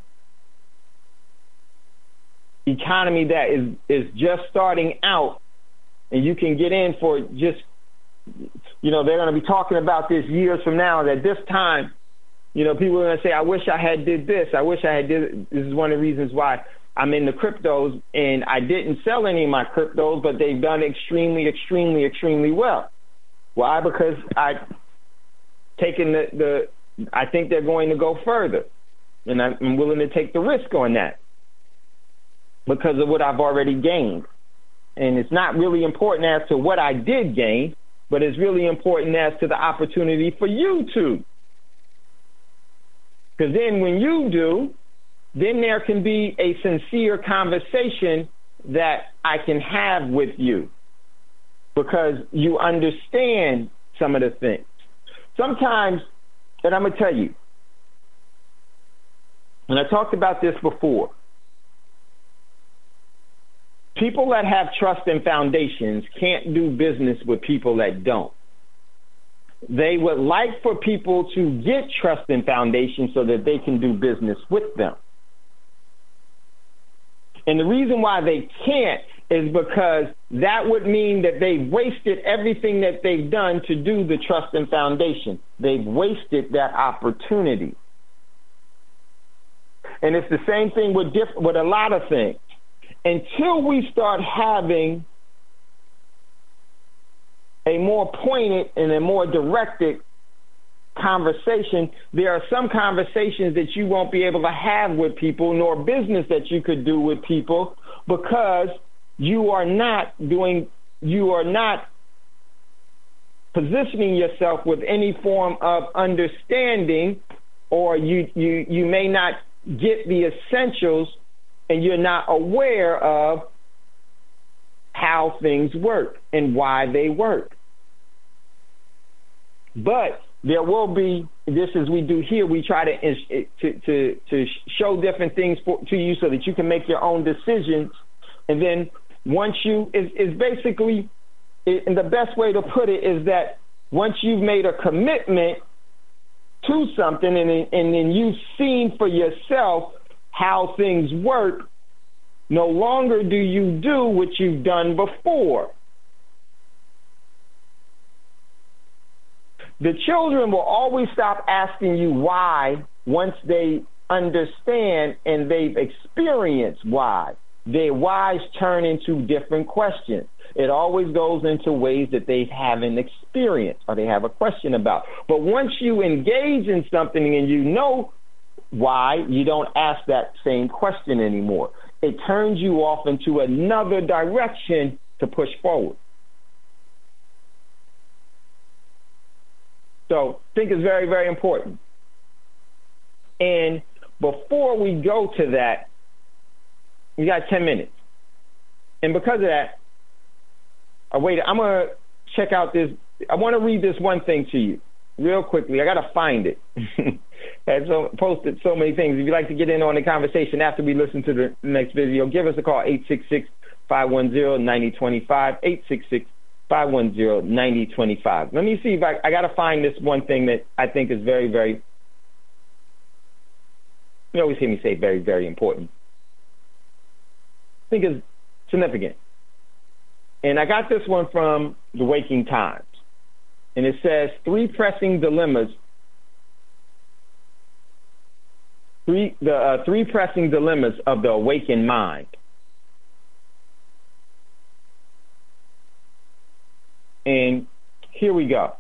economy that is, is just starting out, and you can get in for just, you know, they're going to be talking about this years from now, that this time, you know, people are going to say, I wish I had did this. I wish I had did. This is one of the reasons why I'm in the cryptos, and I didn't sell any of my cryptos, but they've done extremely, extremely, extremely well. Why? Because I taken the, the I think they're going to go further, and I'm willing to take the risk on that because of what I've already gained. And it's not really important as to what I did gain, but it's really important as to the opportunity for you to. Because then when you do, then there can be a sincere conversation that I can have with you because you understand some of the things. Sometimes, and I'm going to tell you, and I talked about this before, people that have trust and foundations can't do business with people that don't. They would like for people to get trust and foundation so that they can do business with them. And the reason why they can't is because that would mean that they've wasted everything that they've done to do the trust and foundation. They've wasted that opportunity. And it's the same thing with diff- with a lot of things. Until we start having a more pointed and a more directed conversation, there are some conversations that you won't be able to have with people, nor business that you could do with people, because you are not doing, you are not positioning yourself with any form of understanding, or you, you, you may not get the essentials, and you're not aware of how things work and why they work. But there will be, this as we do here, we try to to to, to show different things for, to you so that you can make your own decisions. And then once you, is is basically, and the best way to put it is that once you've made a commitment to something and, and then you've seen for yourself how things work, no longer do you do what you've done before. The children will always stop asking you why once they understand and they've experienced why. Their whys turn into different questions. It always goes into ways that they haven't experienced or they have a question about. But once you engage in something and you know why, you don't ask that same question anymore. It turns you off into another direction to push forward. So I think it's very, very important. And before we go to that, we got ten minutes. And because of that, Uh, wait, I'm going to check out this. I want to read this one thing to you real quickly. I got to find it. Had so, posted so many things. If you'd like to get in on the conversation after we listen to the next video, give us a call, eight six six, five one zero, nine zero two five, eight six six, five one zero, nine zero two five. Let me see if I, I got to find this one thing that I think is very, very, you always hear me say very, very important. I think it's significant. And I got this one from the Waking Times. And it says, three pressing dilemmas, three, the uh, three pressing dilemmas of the awakened mind. And here we go.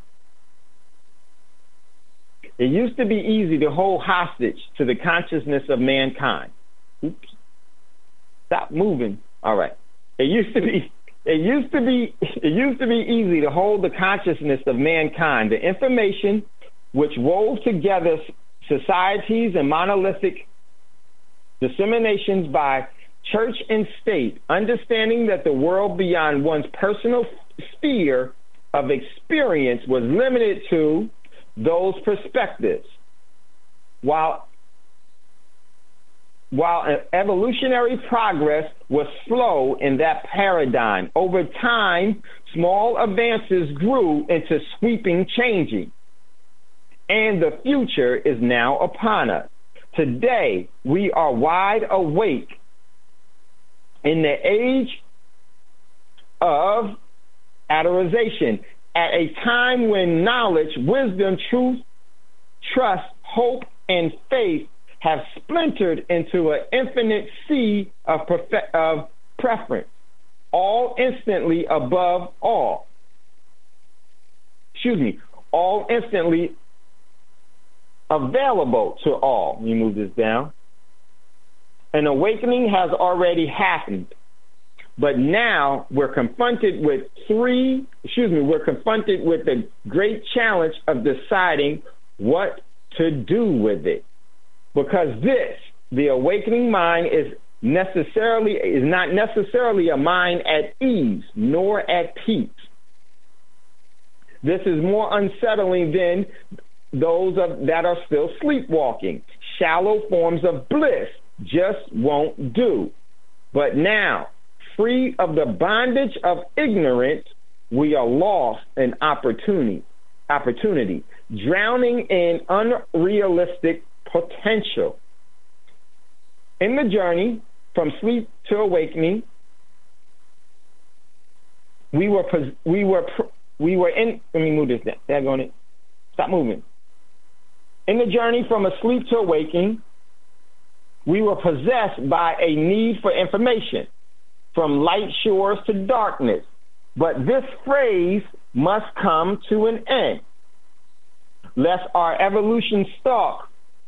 It used to be easy to hold hostage to the consciousness of mankind. Oops. Stop moving. All right. It used to be it used to be it used to be easy to hold the consciousness of mankind, the information which wove together societies and monolithic disseminations by church and state, understanding that the world beyond one's personal sphere of experience was limited to those perspectives. While While evolutionary progress was slow in that paradigm, over time, small advances grew into sweeping changing, and the future is now upon us. Today, we are wide awake in the age of adoration, at a time when knowledge, wisdom, truth, trust, hope, and faith have splintered into an infinite sea of, prefe- of preference, all instantly above all. Excuse me, all instantly available to all. Let me move this down. An awakening has already happened, but now we're confronted with three, excuse me, we're confronted with the great challenge of deciding what to do with it. Because this, the awakening mind, is necessarily is not necessarily a mind at ease nor at peace. This is more unsettling than those of, that are still sleepwalking. Shallow forms of bliss just won't do. But now, free of the bondage of ignorance, we are lost in opportunity, opportunity, drowning in unrealistic potential. In the journey from sleep to awakening, we were we were we were in. Let me move this down. That's on it. Stop moving. In the journey from asleep to awakening, we were possessed by a need for information, from light shores to darkness. But this phrase must come to an end, lest our evolution stalk.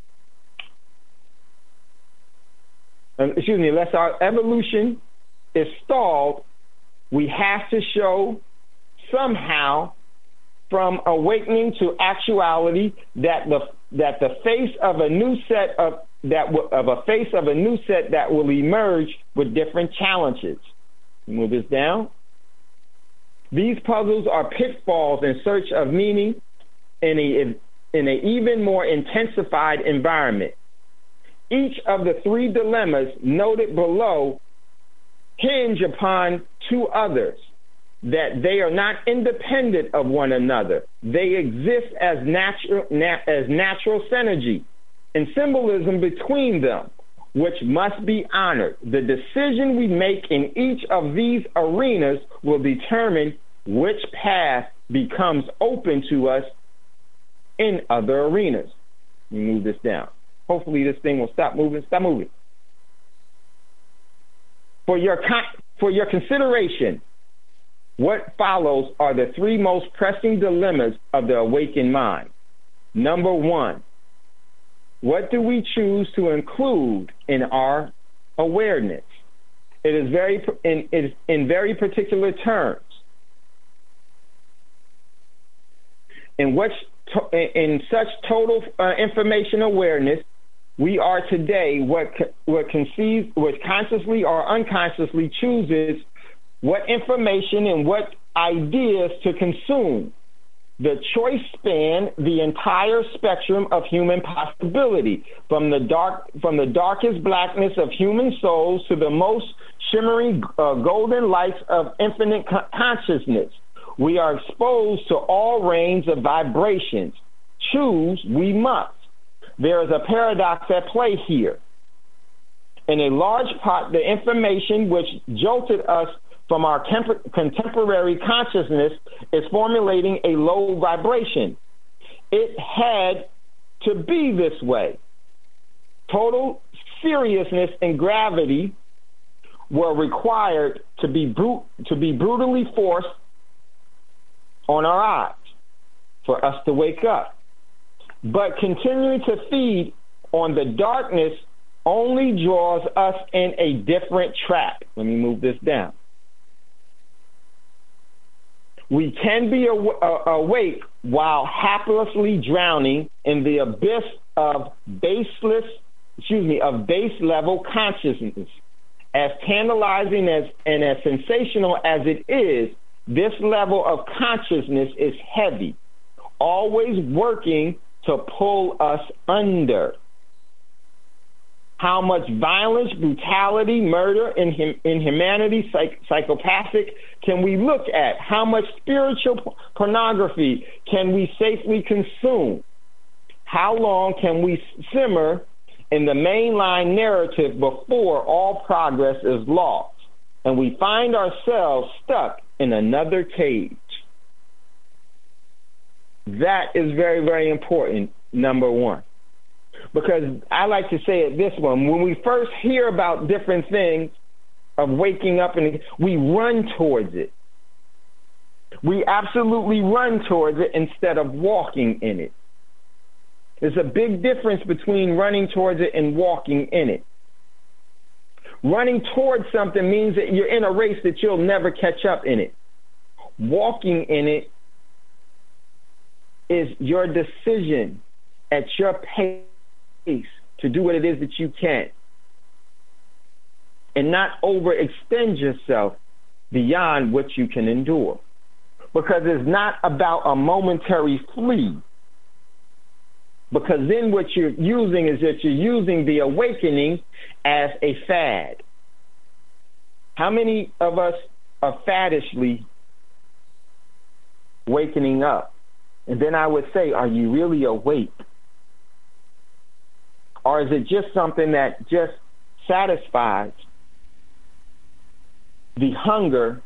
Excuse me, unless our evolution is stalled, we have to show somehow from awakening to actuality that the that the face of a new set of that w- of a face of a new set that will emerge with different challenges. Move this down. These puzzles are pitfalls in search of meaning in a in an even more intensified environment. Each of the three dilemmas noted below hinge upon two others, that they are not independent of one another. They exist as natural, na- as natural synergy and symbolism between them, which must be honored. The decision we make in each of these arenas will determine which path becomes open to us in other arenas. Let me move this down. Hopefully this thing will stop moving. Stop moving. For your con- for your consideration, what follows are the three most pressing dilemmas of the awakened mind. Number one, what do we choose to include in our awareness? It is very in, it is in very particular terms. In which to, in such total uh, information awareness, we are today what what conceives, what consciously or unconsciously chooses what information and what ideas to consume. The choice span the entire spectrum of human possibility, from the dark, from the darkest blackness of human souls to the most shimmering uh, golden lights of infinite co- consciousness. We are exposed to all range of vibrations. Choose we must. There is a paradox at play here. In a large part, the information which jolted us from our temp- contemporary consciousness is formulating a low vibration. It had to be this way. Total seriousness and gravity were required to be brut- to be brutally forced on our eyes for us to wake up. But continuing to feed on the darkness only draws us in a different trap. Let me move this down. We can be aw- uh, awake while haplessly drowning in the abyss of baseless, excuse me, of base level consciousness. As tantalizing as and as sensational as it is, this level of consciousness is heavy, always working to pull us under. How much violence, brutality, murder, in hum- inhumanity, psych- psychopathic can we look at? How much spiritual p- pornography can we safely consume? How long can we simmer in the mainline narrative before all progress is lost and we find ourselves stuck in another cage? That is very, very important, number one. Because I like to say it this one, when we first hear about different things of waking up, and we run towards it. We absolutely run towards it instead of walking in it. There's a big difference between running towards it and walking in it. Running towards something means that you're in a race that you'll never catch up in it. Walking in it is your decision at your pace to do what it is that you can and not overextend yourself beyond what you can endure, because it's not about a momentary flee, because then what you're using is that you're using the awakening as a fad. How many of us are faddishly wakening up? And then I would say, are you really awake? Or is it just something that just satisfies the hunger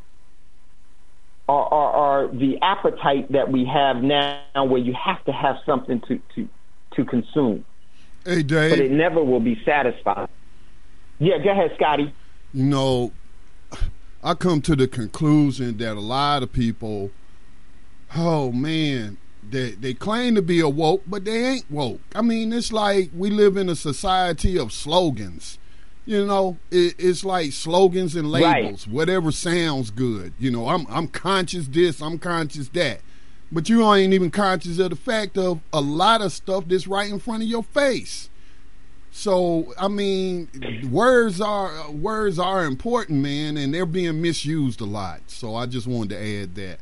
or, or, or the appetite that we have now, where you have to have something to, to, to consume? Hey, Dave. But it never will be satisfied. Yeah, go ahead, Scotty. You know, I come to the conclusion that a lot of people, oh, man, They they claim to be awoke, but they ain't woke. I mean, it's like we live in a society of slogans. You know, it, it's like slogans and labels, right. Whatever sounds good. You know, I'm I'm conscious this, I'm conscious that. But you ain't even conscious of the fact of a lot of stuff that's right in front of your face. So, I mean, words are words are important, man, and they're being misused a lot. So I just wanted to add that.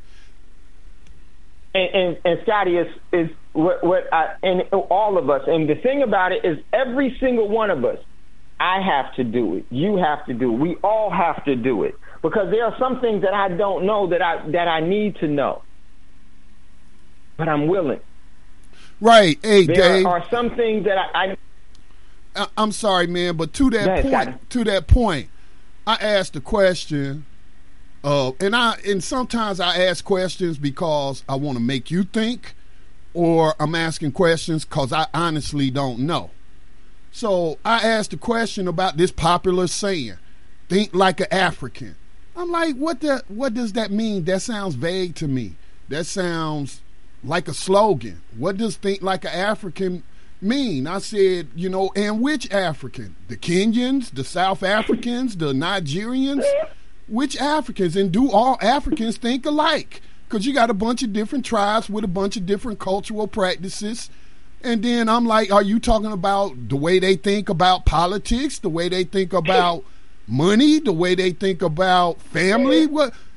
And, and, and Scotty, is is what, what I, and all of us. And the thing about it is, every single one of us, I have to do it. You have to do it. We all have to do it, because there are some things that I don't know that I that I need to know, but I'm willing. Right. Hey, there Dave. There are some things that I, I. I'm sorry, man, but to that ahead, point, Scotty. to that point, I asked a question. Uh, and I and sometimes I ask questions because I want to make you think, or I'm asking questions because I honestly don't know. So I asked a question about this popular saying, "Think like an African." I'm like, what the what does that mean? That sounds vague to me. That sounds like a slogan. What does "think like an African" mean? I said, you know, and which African? The Kenyans, the South Africans, the Nigerians? Which Africans? And do all Africans think alike? Because you got a bunch of different tribes with a bunch of different cultural practices. And then I'm like, are you talking about the way they think about politics, the way they think about money, the way they think about family? What?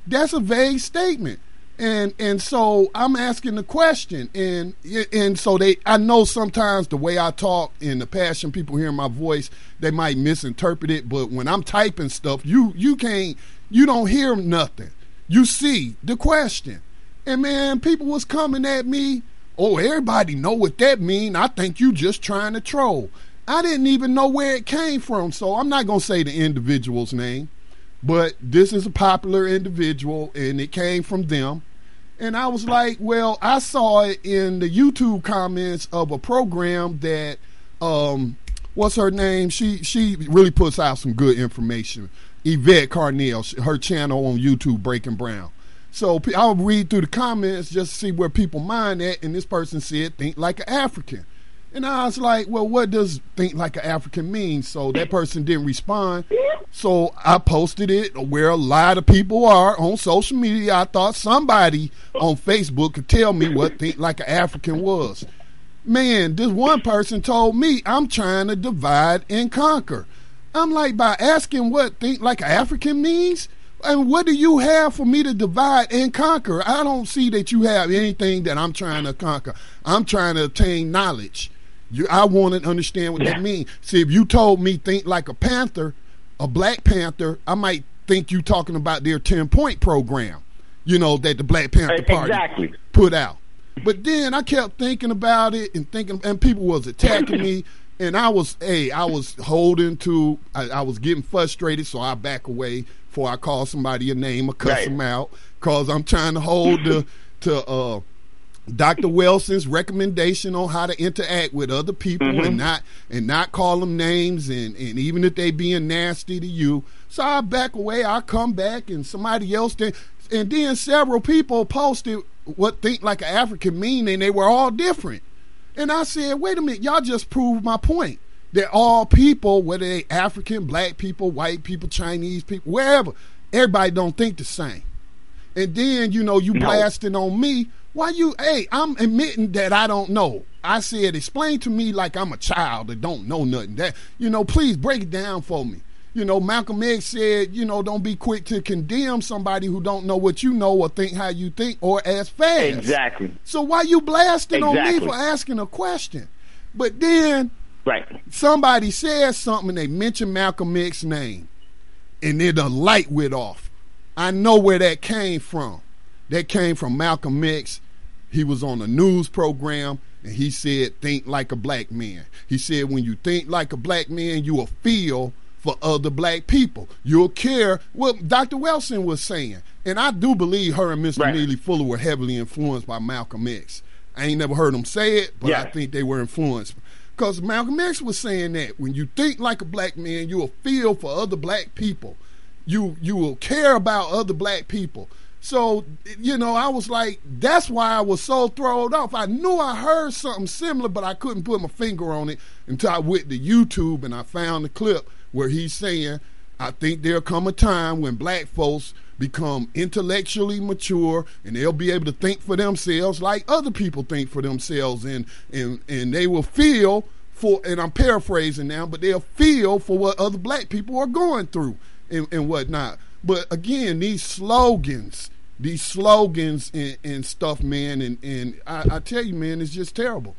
That's a vague statement. And and so I'm asking the question, and and so they I know sometimes the way I talk and the passion people hear in my voice, they might misinterpret it. But when I'm typing stuff, you you can't you don't hear nothing. You see the question, and man, people was coming at me. Oh, everybody know what that mean. I think you just trying to troll. I didn't even know where it came from, so I'm not gonna say the individual's name. But this is a popular individual, and it came from them. And I was like, well, I saw it in the YouTube comments of a program that, um, what's her name? She she really puts out some good information. Yvette Carnell, her channel on YouTube, Breaking Brown. So I'll read through the comments just to see where people mind at, and this person said, think like an African. And I was like, well, what does think like an African mean? So that person didn't respond. So I posted it where a lot of people are on social media. I thought somebody on Facebook could tell me what think like an African was. Man, this one person told me I'm trying to divide and conquer. I'm like, by asking what think like an African means? And what do you have for me to divide and conquer? I don't see that you have anything that I'm trying to conquer. I'm trying to attain knowledge. You, I want to understand what yeah. that means. See, if you told me think like a Panther, a Black Panther, I might think you talking about their ten-point program, you know, that the Black Panther Party exactly. put out. But then I kept thinking about it and thinking, and people was attacking me, and I was, hey, I was holding to, I, I was getting frustrated, so I back away before I call somebody a name or cuss right. them out, because I'm trying to hold to, to uh, Doctor Wilson's recommendation on how to interact with other people mm-hmm. and not and not call them names, and, and even if they being nasty to you. So I back away, I come back, and somebody else did, and then several people posted what think like an African mean, and they were all different. And I said, wait a minute, y'all just proved my point. That all people, whether they African, black people, white people, Chinese people, wherever, everybody don't think the same. And then, you know, you no. blasting on me. Why you, hey, I'm admitting that I don't know. I said, explain to me like I'm a child that don't know nothing. That, you know, please break it down for me. You know, Malcolm X said, you know, don't be quick to condemn somebody who don't know what you know or think how you think or as fast. Exactly. So why you blasting exactly. on me for asking a question? But then right. somebody says something and they mention Malcolm X's name, and then the light went off. I know where that came from. That came from Malcolm X. He was on a news program, and he said, think like a black man. He said, when you think like a black man, you will feel for other black people. You'll care. Well, Doctor Wilson was saying, and I do believe her and Mister Right. Neely Fuller were heavily influenced by Malcolm X. I ain't never heard them say it, but yeah. I think they were influenced. Because Malcolm X was saying that when you think like a black man, you will feel for other black people. You you will care about other black people. So, you know, I was like, that's why I was so thrown off. I knew I heard something similar, but I couldn't put my finger on it until I went to YouTube and I found the clip where he's saying, I think there'll come a time when black folks become intellectually mature and they'll be able to think for themselves like other people think for themselves, and and, and they will feel for, and I'm paraphrasing now, but they'll feel for what other black people are going through and, and whatnot. But again, these slogans, these slogans and, and stuff, man, and, and I, I tell you, man, it's just terrible.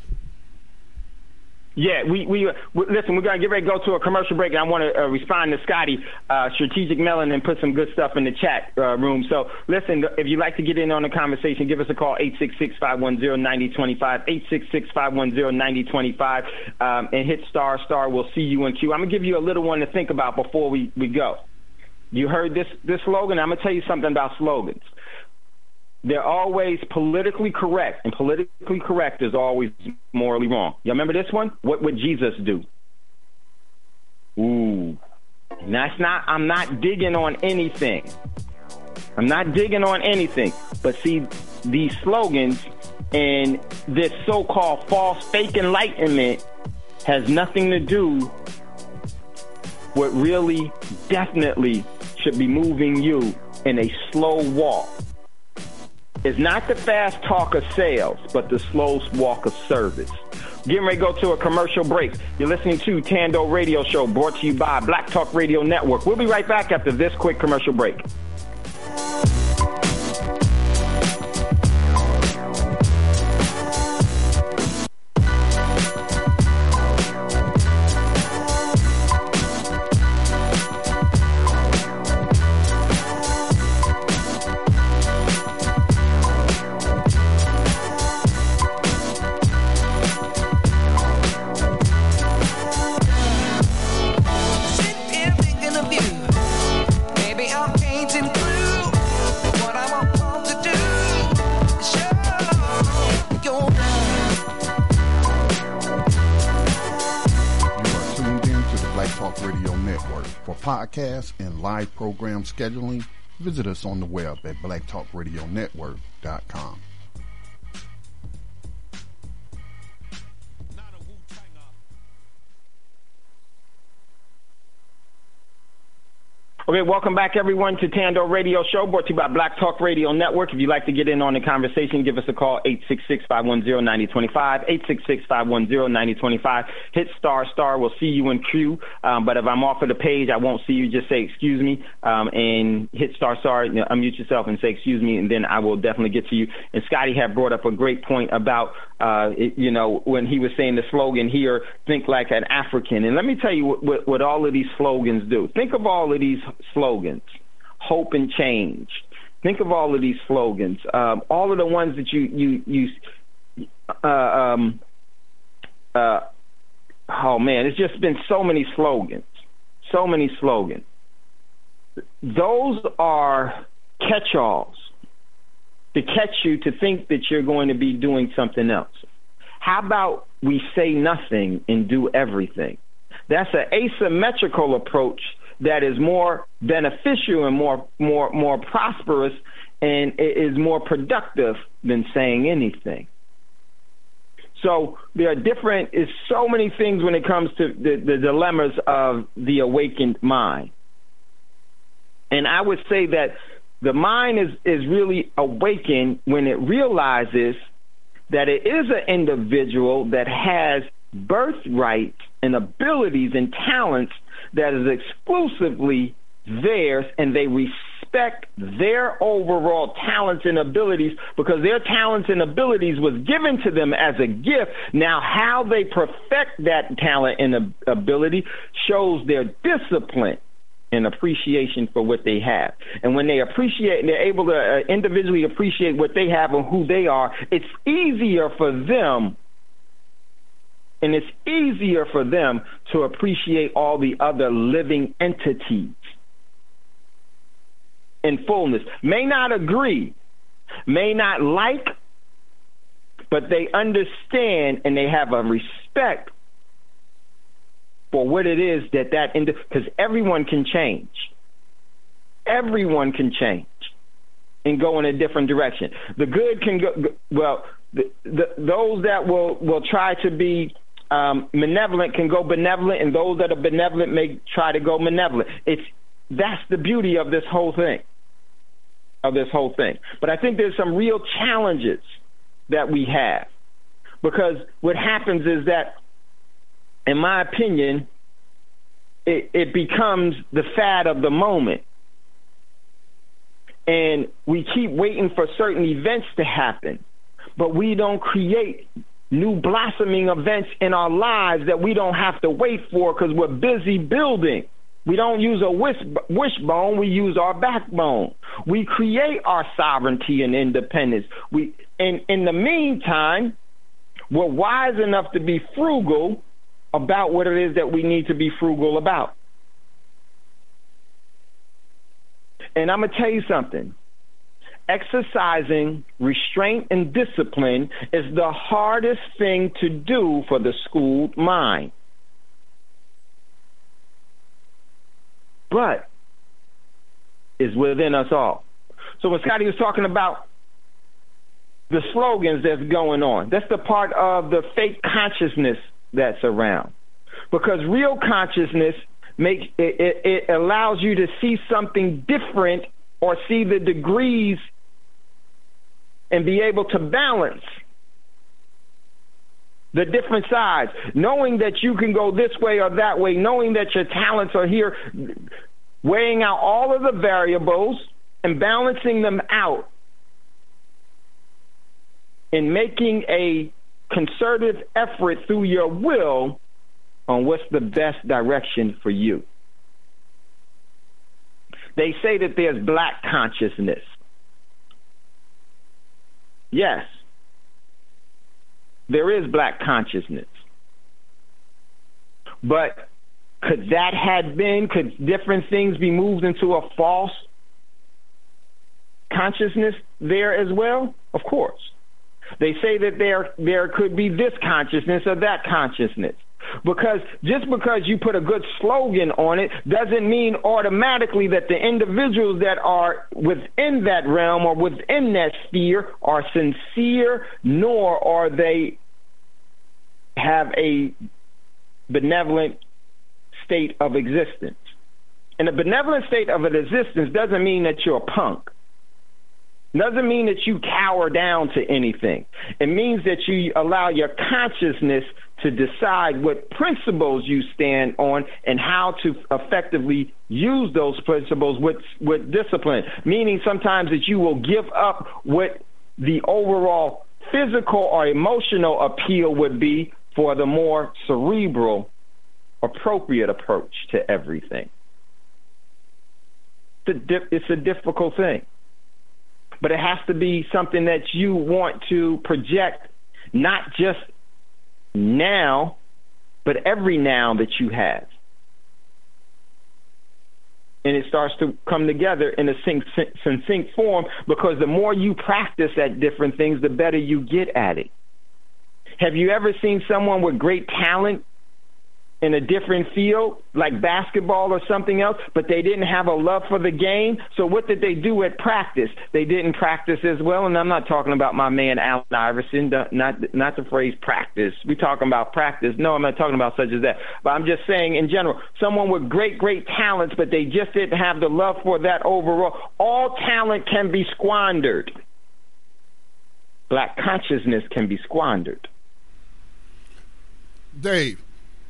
Yeah, we, we, we listen, we're going to get ready to go to a commercial break, and I want to uh, respond to Scotty, uh, Strategic Melon, and put some good stuff in the chat uh, room. So, listen, if you'd like to get in on the conversation, give us a call, eight six six, five one zero, nine zero two five, eight six six, five one zero, nine zero two five, um, and hit star, star. We'll see you in queue. I'm going to give you a little one to think about before we, we go. You heard this, this slogan? I'm going to tell you something about slogans. They're always politically correct, and politically correct is always morally wrong. Y'all remember this one? What would Jesus do? Ooh. That's not, I'm not digging on anything. I'm not digging on anything. But see, these slogans and this so-called false fake enlightenment has nothing to do with really definitely should be moving you in a slow walk. It's not the fast talk of sales, but the slow walk of service. Getting ready to go to a commercial break. You're listening to Tando Radio Show, brought to you by Black Talk Radio Network. We'll be right back after this quick commercial break. podcasts, and live program scheduling, visit us on the web at black talk radio network dot com. Okay, welcome back, everyone, to Tando Radio Show, brought to you by Black Talk Radio Network. If you'd like to get in on the conversation, give us a call, eight six six, five one zero, nine zero two five, eight six six, five one zero, nine zero two five. Hit star, star. We'll see you in queue. Um, but if I'm off of the page, I won't see you. Just say, excuse me, um, and hit star, star, you know, unmute yourself and say, excuse me, and then I will definitely get to you. And Scotty had brought up a great point about, uh, it, you know, when he was saying the slogan here, think like an African. And let me tell you what, what, what all of these slogans do. Think of all of these slogans, hope and change. Think of all of these slogans, um, all of the ones that you you you. Uh, um, uh, oh man, it's just been so many slogans, so many slogans. Those are catch-alls to catch you to think that you're going to be doing something else. How about we say nothing and do everything? That's an asymmetrical approach that is more beneficial and more more more prosperous and is more productive than saying anything. So there are different, is so many things when it comes to the, the dilemmas of the awakened mind. And I would say that the mind is, is really awakened when it realizes that it is an individual that has birthright and abilities and talents that is exclusively theirs, and they respect their overall talents and abilities because their talents and abilities was given to them as a gift. Now, how they perfect that talent and ability shows their discipline and appreciation for what they have. And when they appreciate and they're able to uh, individually appreciate what they have and who they are, it's easier for them And it's easier for them to appreciate all the other living entities in fullness. May not agree, may not like, but they understand and they have a respect for what it is that that, because everyone can change. Everyone can change and go in a different direction. The good can go, well, the, the, those that will, will try to be Um, benevolent can go benevolent, and those that are benevolent may try to go malevolent. It's that's the beauty of this whole thing, of this whole thing. But I think there's some real challenges that we have, because what happens is that, in my opinion, it, it becomes the fad of the moment, and we keep waiting for certain events to happen, but we don't create new blossoming events in our lives that we don't have to wait for because we're busy building. We don't use a wish, wishbone, we use our backbone. We create our sovereignty and independence. We, in, in the meantime, we're wise enough to be frugal about what it is that we need to be frugal about. And I'm going to tell you something. Exercising restraint and discipline is the hardest thing to do for the schooled mind. But is within us all. So when Scotty was talking about the slogans that's going on, that's the part of the fake consciousness that's around. Because real consciousness makes it, it, it allows you to see something different or see the degrees and be able to balance the different sides, knowing that you can go this way or that way, knowing that your talents are here, weighing out all of the variables and balancing them out and making a concerted effort through your will on what's the best direction for you. They say that there's black consciousness. Yes, there is black consciousness. But could that have been, could different things be moved into a false consciousness there as well? Of course. They say that there there could be this consciousness or that consciousness. Because just because you put a good slogan on it doesn't mean automatically that the individuals that are within that realm or within that sphere are sincere, nor are they have a benevolent state of existence. And a benevolent state of an existence doesn't mean that you're a punk. Doesn't mean that you cower down to anything. It means that you allow your consciousness to decide what principles you stand on and how to effectively use those principles with, with discipline. Meaning sometimes that you will give up what the overall physical or emotional appeal would be for the more cerebral, appropriate approach to everything. It's a difficult thing. But it has to be something that you want to project, not just now, but every now that you have. And it starts to come together in a succinct form, because the more you practice at different things, the better you get at it. Have you ever seen someone with great talent in a different field, like basketball or something else, but they didn't have a love for the game? So what did they do at practice? They didn't practice as well, and I'm not talking about my man Allen Iverson, not not the phrase practice. We're talking about practice. No, I'm not talking about such as that. But I'm just saying in general, someone with great, great talents, but they just didn't have the love for that overall. All talent can be squandered. Black consciousness can be squandered. Dave.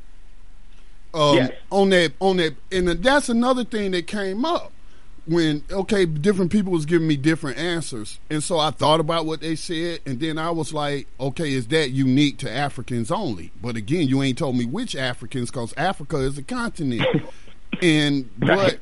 Um, yes. On that, on that, and that's another thing that came up when, okay, different people was giving me different answers, and so I thought about what they said, and then I was like, okay, is that unique to Africans only? But again, you ain't told me which Africans, because Africa is a continent. And but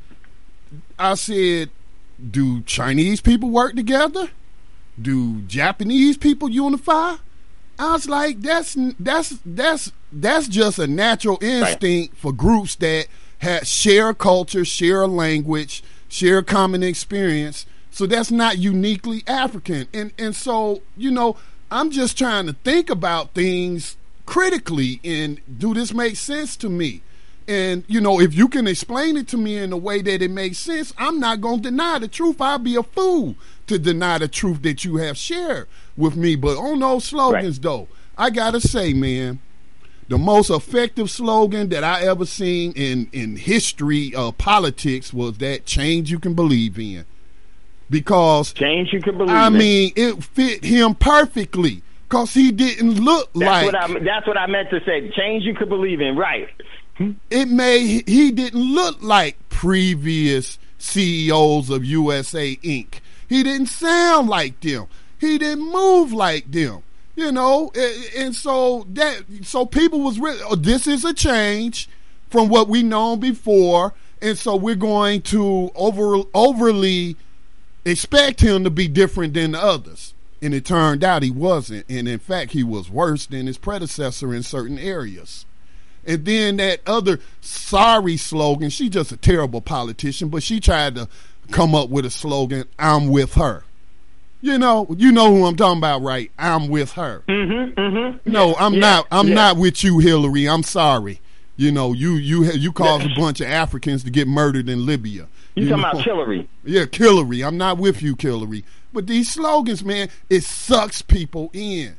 I said, do Chinese people work together? Do Japanese people unify? I was like, that's that's that's that's just a natural instinct right. for groups that have share culture, share language, share common experience. So that's not uniquely African. And and so, you know, I'm just trying to think about things critically and do this make sense to me? And, you know, if you can explain it to me in a way that it makes sense, I'm not going to deny the truth. I'll be a fool to deny the truth that you have shared with me. But on those slogans, right. though, I got to say, man, the most effective slogan that I ever seen in, in history of politics was that change you can believe in. Because, change you can believe I in. I mean, it fit him perfectly. Because he didn't look that's like... What I, that's what I meant to say. Change you could believe in, right. It made he didn't look like previous C E Os of U S A Incorporated. He didn't sound like them. He didn't move like them. You know, and, and so that so people was really, oh, this is a change from what we known before, and so we're going to over overly expect him to be different than the others. And it turned out he wasn't, and in fact he was worse than his predecessor in certain areas. And then that other sorry slogan, she's just a terrible politician, but she tried to come up with a slogan, I'm with her. You know, you know who I'm talking about, right? I'm with her. Mm-hmm, mm-hmm. No, I'm yeah, not. I'm yeah. not with you, Hillary. I'm sorry. You know, you you you caused a bunch of Africans to get murdered in Libya. You, you talking know? about Hillary? Yeah, Hillary. I'm not with you, Hillary. But these slogans, man, it sucks people in.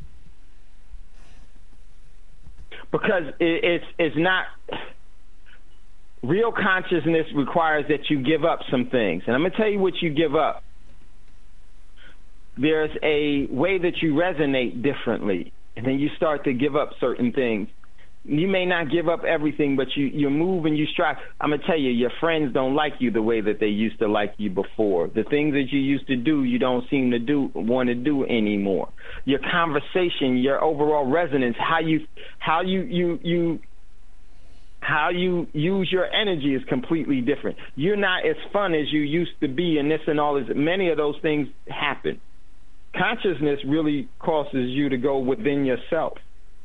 Because it, it's it's not real consciousness requires that you give up some things, and I'm gonna tell you what you give up. There's a way that you resonate differently, and then you start to give up certain things. You may not give up everything, but you you move and you strive. I'm gonna tell you, your friends don't like you the way that they used to like you before. The things that you used to do, you don't seem to do want to do anymore. Your conversation, your overall resonance, how you how you you you how you use your energy is completely different. You're not as fun as you used to be, and this and all this. Many of those things happen. Consciousness really causes you to go within yourself,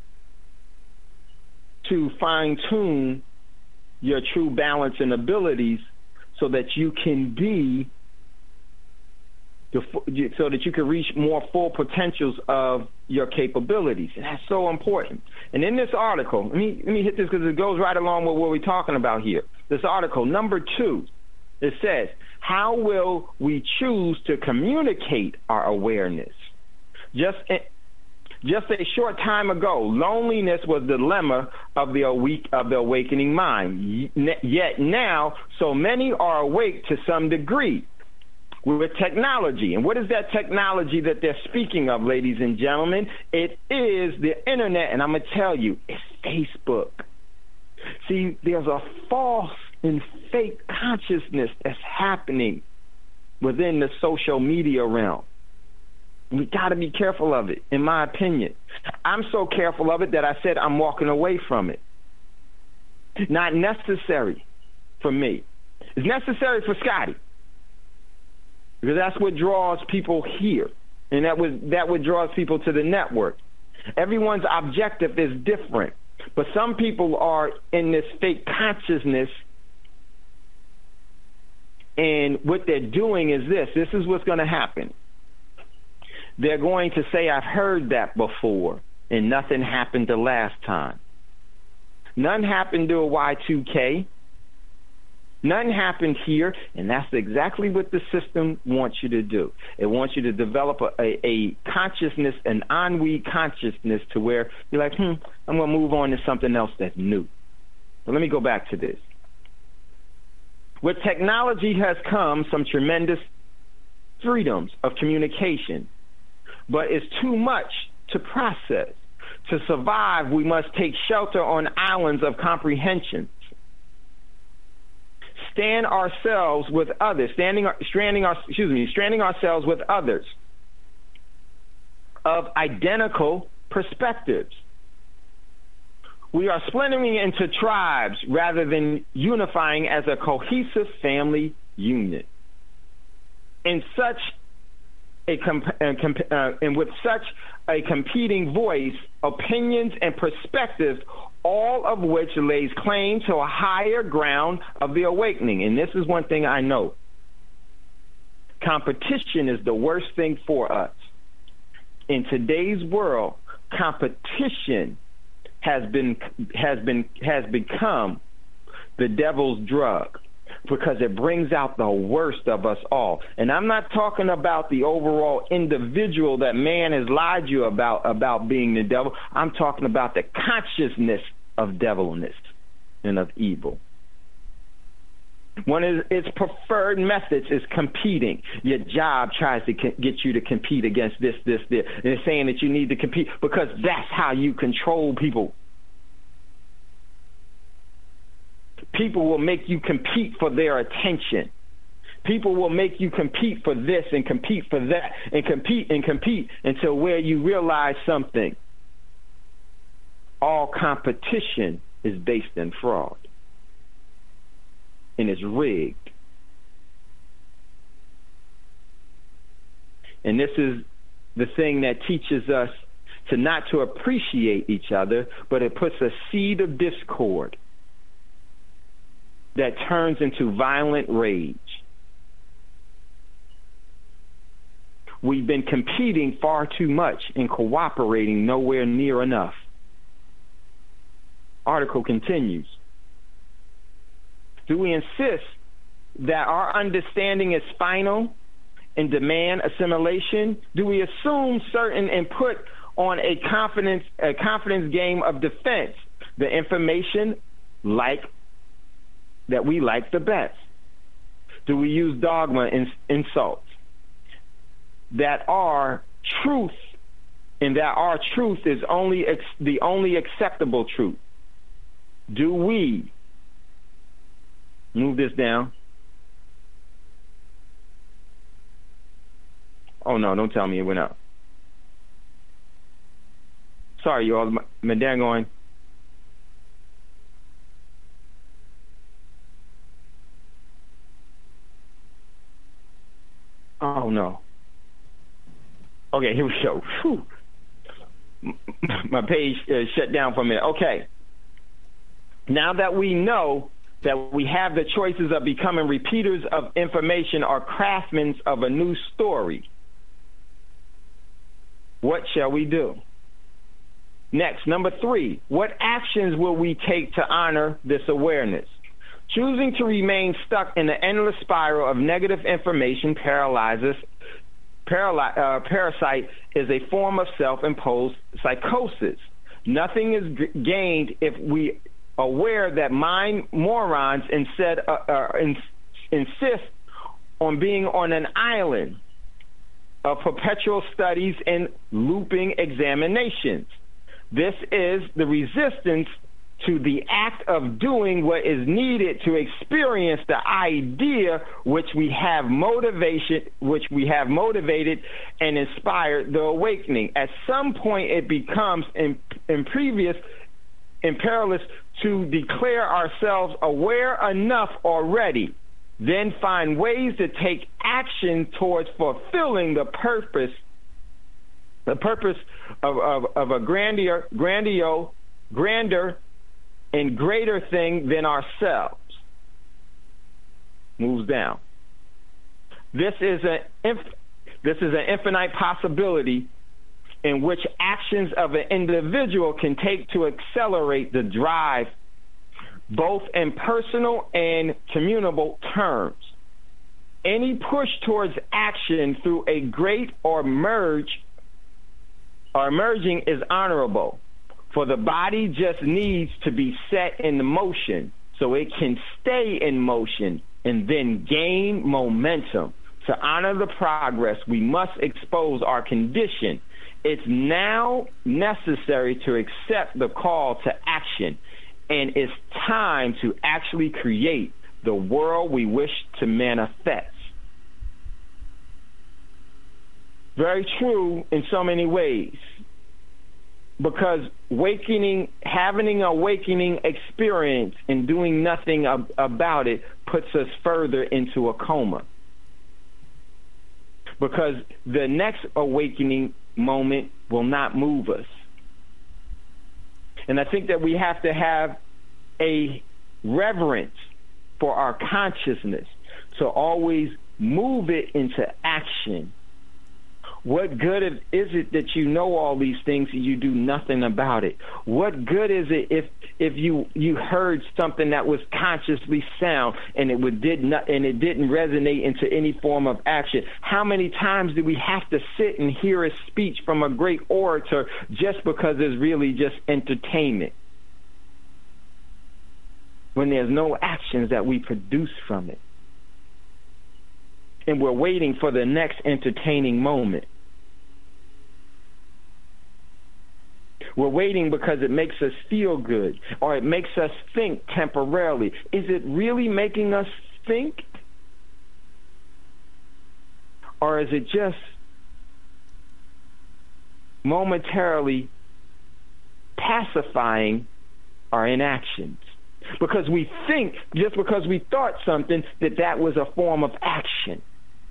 to fine-tune your true balance and abilities so that you can be to, so that you can reach more full potentials of your capabilities. And that's so important. And in this article, let me, let me hit this because it goes right along with what we're talking about here. This article, number two, it says, how will we choose to communicate our awareness? Just, just a short time ago, loneliness was the dilemma of the, awake, of the awakening mind. Yet now, so many are awake to some degree with technology. And what is that technology that they're speaking of, ladies and gentlemen? It is the internet, and I'm going to tell you, it's Facebook. See, there's a false and fake consciousness that's happening within the social media realm. We got to be careful of it, in my opinion. I'm so careful of it that I said I'm walking away from it. Not necessary for me. It's necessary for Scotty, because that's what draws people here, and that was that what draws people to the network. Everyone's objective is different, but some people are in this fake consciousness, and what they're doing is this. This is what's going to happen. They're going to say, I've heard that before, and nothing happened the last time. None happened to a Y two K. None happened here, and that's exactly what the system wants you to do. It wants you to develop a, a, a consciousness, an ennui consciousness, to where you're like, hmm, I'm going to move on to something else that's new. But let me go back to this. With technology has come some tremendous freedoms of communication, but it's too much to process. To survive, we must take shelter on islands of comprehension. Stand ourselves with others, standing, stranding, our, excuse me, stranding ourselves with others of identical perspectives. We are splintering into tribes rather than unifying as a cohesive family unit. In such a comp- uh, comp- uh, and with such a competing voice, opinions, and perspectives, all of which lays claim to a higher ground of the awakening. And this is one thing I know. Competition is the worst thing for us. In today's world, competition has been has been has become the devil's drug, because it brings out the worst of us all. And I'm not talking about the overall individual that man has lied you about, about being the devil. I'm talking about the consciousness of devilness and of evil. One of its preferred methods is competing. Your job tries to co- get you to compete against this, this, this. And it's saying that you need to compete because that's how you control people. People will make you compete for their attention. People will make you compete for this and compete for that and compete and compete until where you realize something. All competition is based in fraud and is rigged. And this is the thing that teaches us to not to appreciate each other, but it puts a seed of discord that turns into violent rage. We've been competing far too much and cooperating nowhere near enough. Article continues. Do we insist that our understanding is final and demand assimilation? Do we assume certain and put on a confidence a confidence game of defense the information like that we like the best? Do we use dogma and insults that are truth, and that our truth is only ex- the only acceptable truth? Do we move this down? Oh no, don't tell me it went up. Sorry, you all. My, my dad going. Oh no. Okay, here we go. Whew. My page uh, shut down for a minute. Okay. Now that we know that we have the choices of becoming repeaters of information or craftsmen of a new story. What shall we do? Next, number three, what actions will we take to honor this awareness? Choosing to remain stuck in the endless spiral of negative information paralyzes, paraly- uh, parasite is a form of self-imposed psychosis. Nothing is g- gained if we are aware that mind morons instead uh, uh, ins- insist on being on an island of perpetual studies and looping examinations. This is the resistance to the act of doing what is needed to experience the idea which we have motivation, which we have motivated and inspired the awakening. At some point, it becomes in, in previous imperative to declare ourselves aware enough already, then find ways to take action towards fulfilling the purpose, the purpose of, of, of a grandier, grandio, grander and greater thing than ourselves. Moves down. This is an this is an infinite possibility in which actions of an individual can take to accelerate the drive, both in personal and communal terms. Any push towards action through a great or merge or merging is honorable, for the body just needs to be set in motion so it can stay in motion and then gain momentum. To honor the progress, we must expose our condition. It's now necessary to accept the call to action, and it's time to actually create the world we wish to manifest. Very true in so many ways, because awakening, having an awakening experience and doing nothing ab- about it puts us further into a coma. Because the next awakening moment will not move us. And I think that we have to have a reverence for our consciousness to always move it into action. What good is it that you know all these things and you do nothing about it? What good is it if if you you heard something that was consciously sound and it would did not and it didn't resonate into any form of action? How many times do we have to sit and hear a speech from a great orator just because it's really just entertainment, when there's no actions that we produce from it? And we're waiting for the next entertaining moment. We're waiting because it makes us feel good, or it makes us think temporarily. Is it really making us think? Or is it just momentarily pacifying our inactions? Because we think, just because we thought something, that that was a form of action.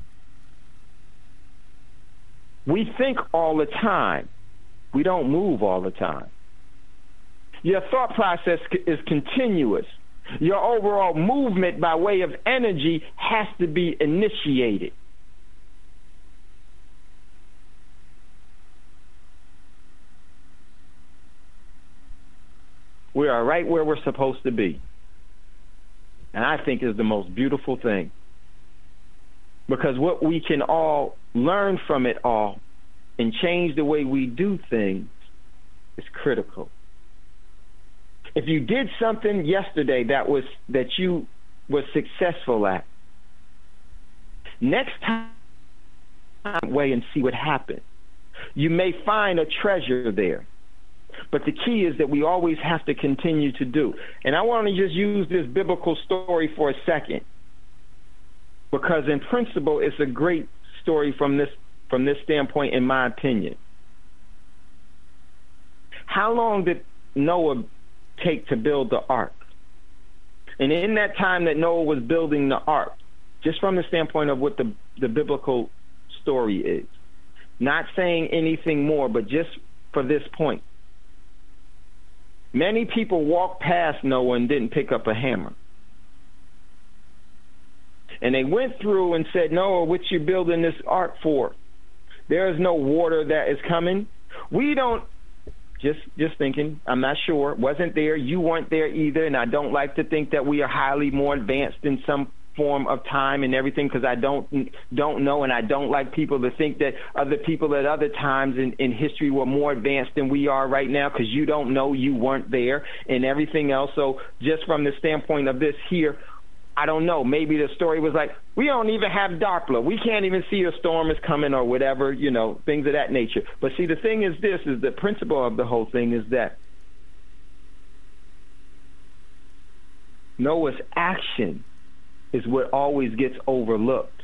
We think all the time. We don't move all the time. Your thought process is continuous. Your overall movement by way of energy has to be initiated. We are right where we're supposed to be. And I think is the most beautiful thing. Because what we can all learn from it all and change the way we do things is critical. If you did something yesterday that was that you were successful at, next time way and see what happened. You may find a treasure there. But the key is that we always have to continue to do. And I want to just use this biblical story for a second, because in principle it's a great story from this from this standpoint, in my opinion. How long did Noah take to build the ark? And in that time that Noah was building the ark, just from the standpoint of what the, the biblical story is, not saying anything more, but just for this point, many people walked past Noah and didn't pick up a hammer. And they went through and said, Noah, what you building this ark for? There is no water that is coming. We don't, just just thinking, I'm not sure, wasn't there, you weren't there either, and I don't like to think that we are highly more advanced in some form of time and everything, because I don't don't know, and I don't like people to think that other people at other times in, in history were more advanced than we are right now, because you don't know, you weren't there, and everything else. So just from the standpoint of this here, I don't know. Maybe the story was like, we don't even have Doppler. We can't even see a storm is coming or whatever, you know, things of that nature. But see, the thing is this, is the principle of the whole thing is that Noah's action is what always gets overlooked.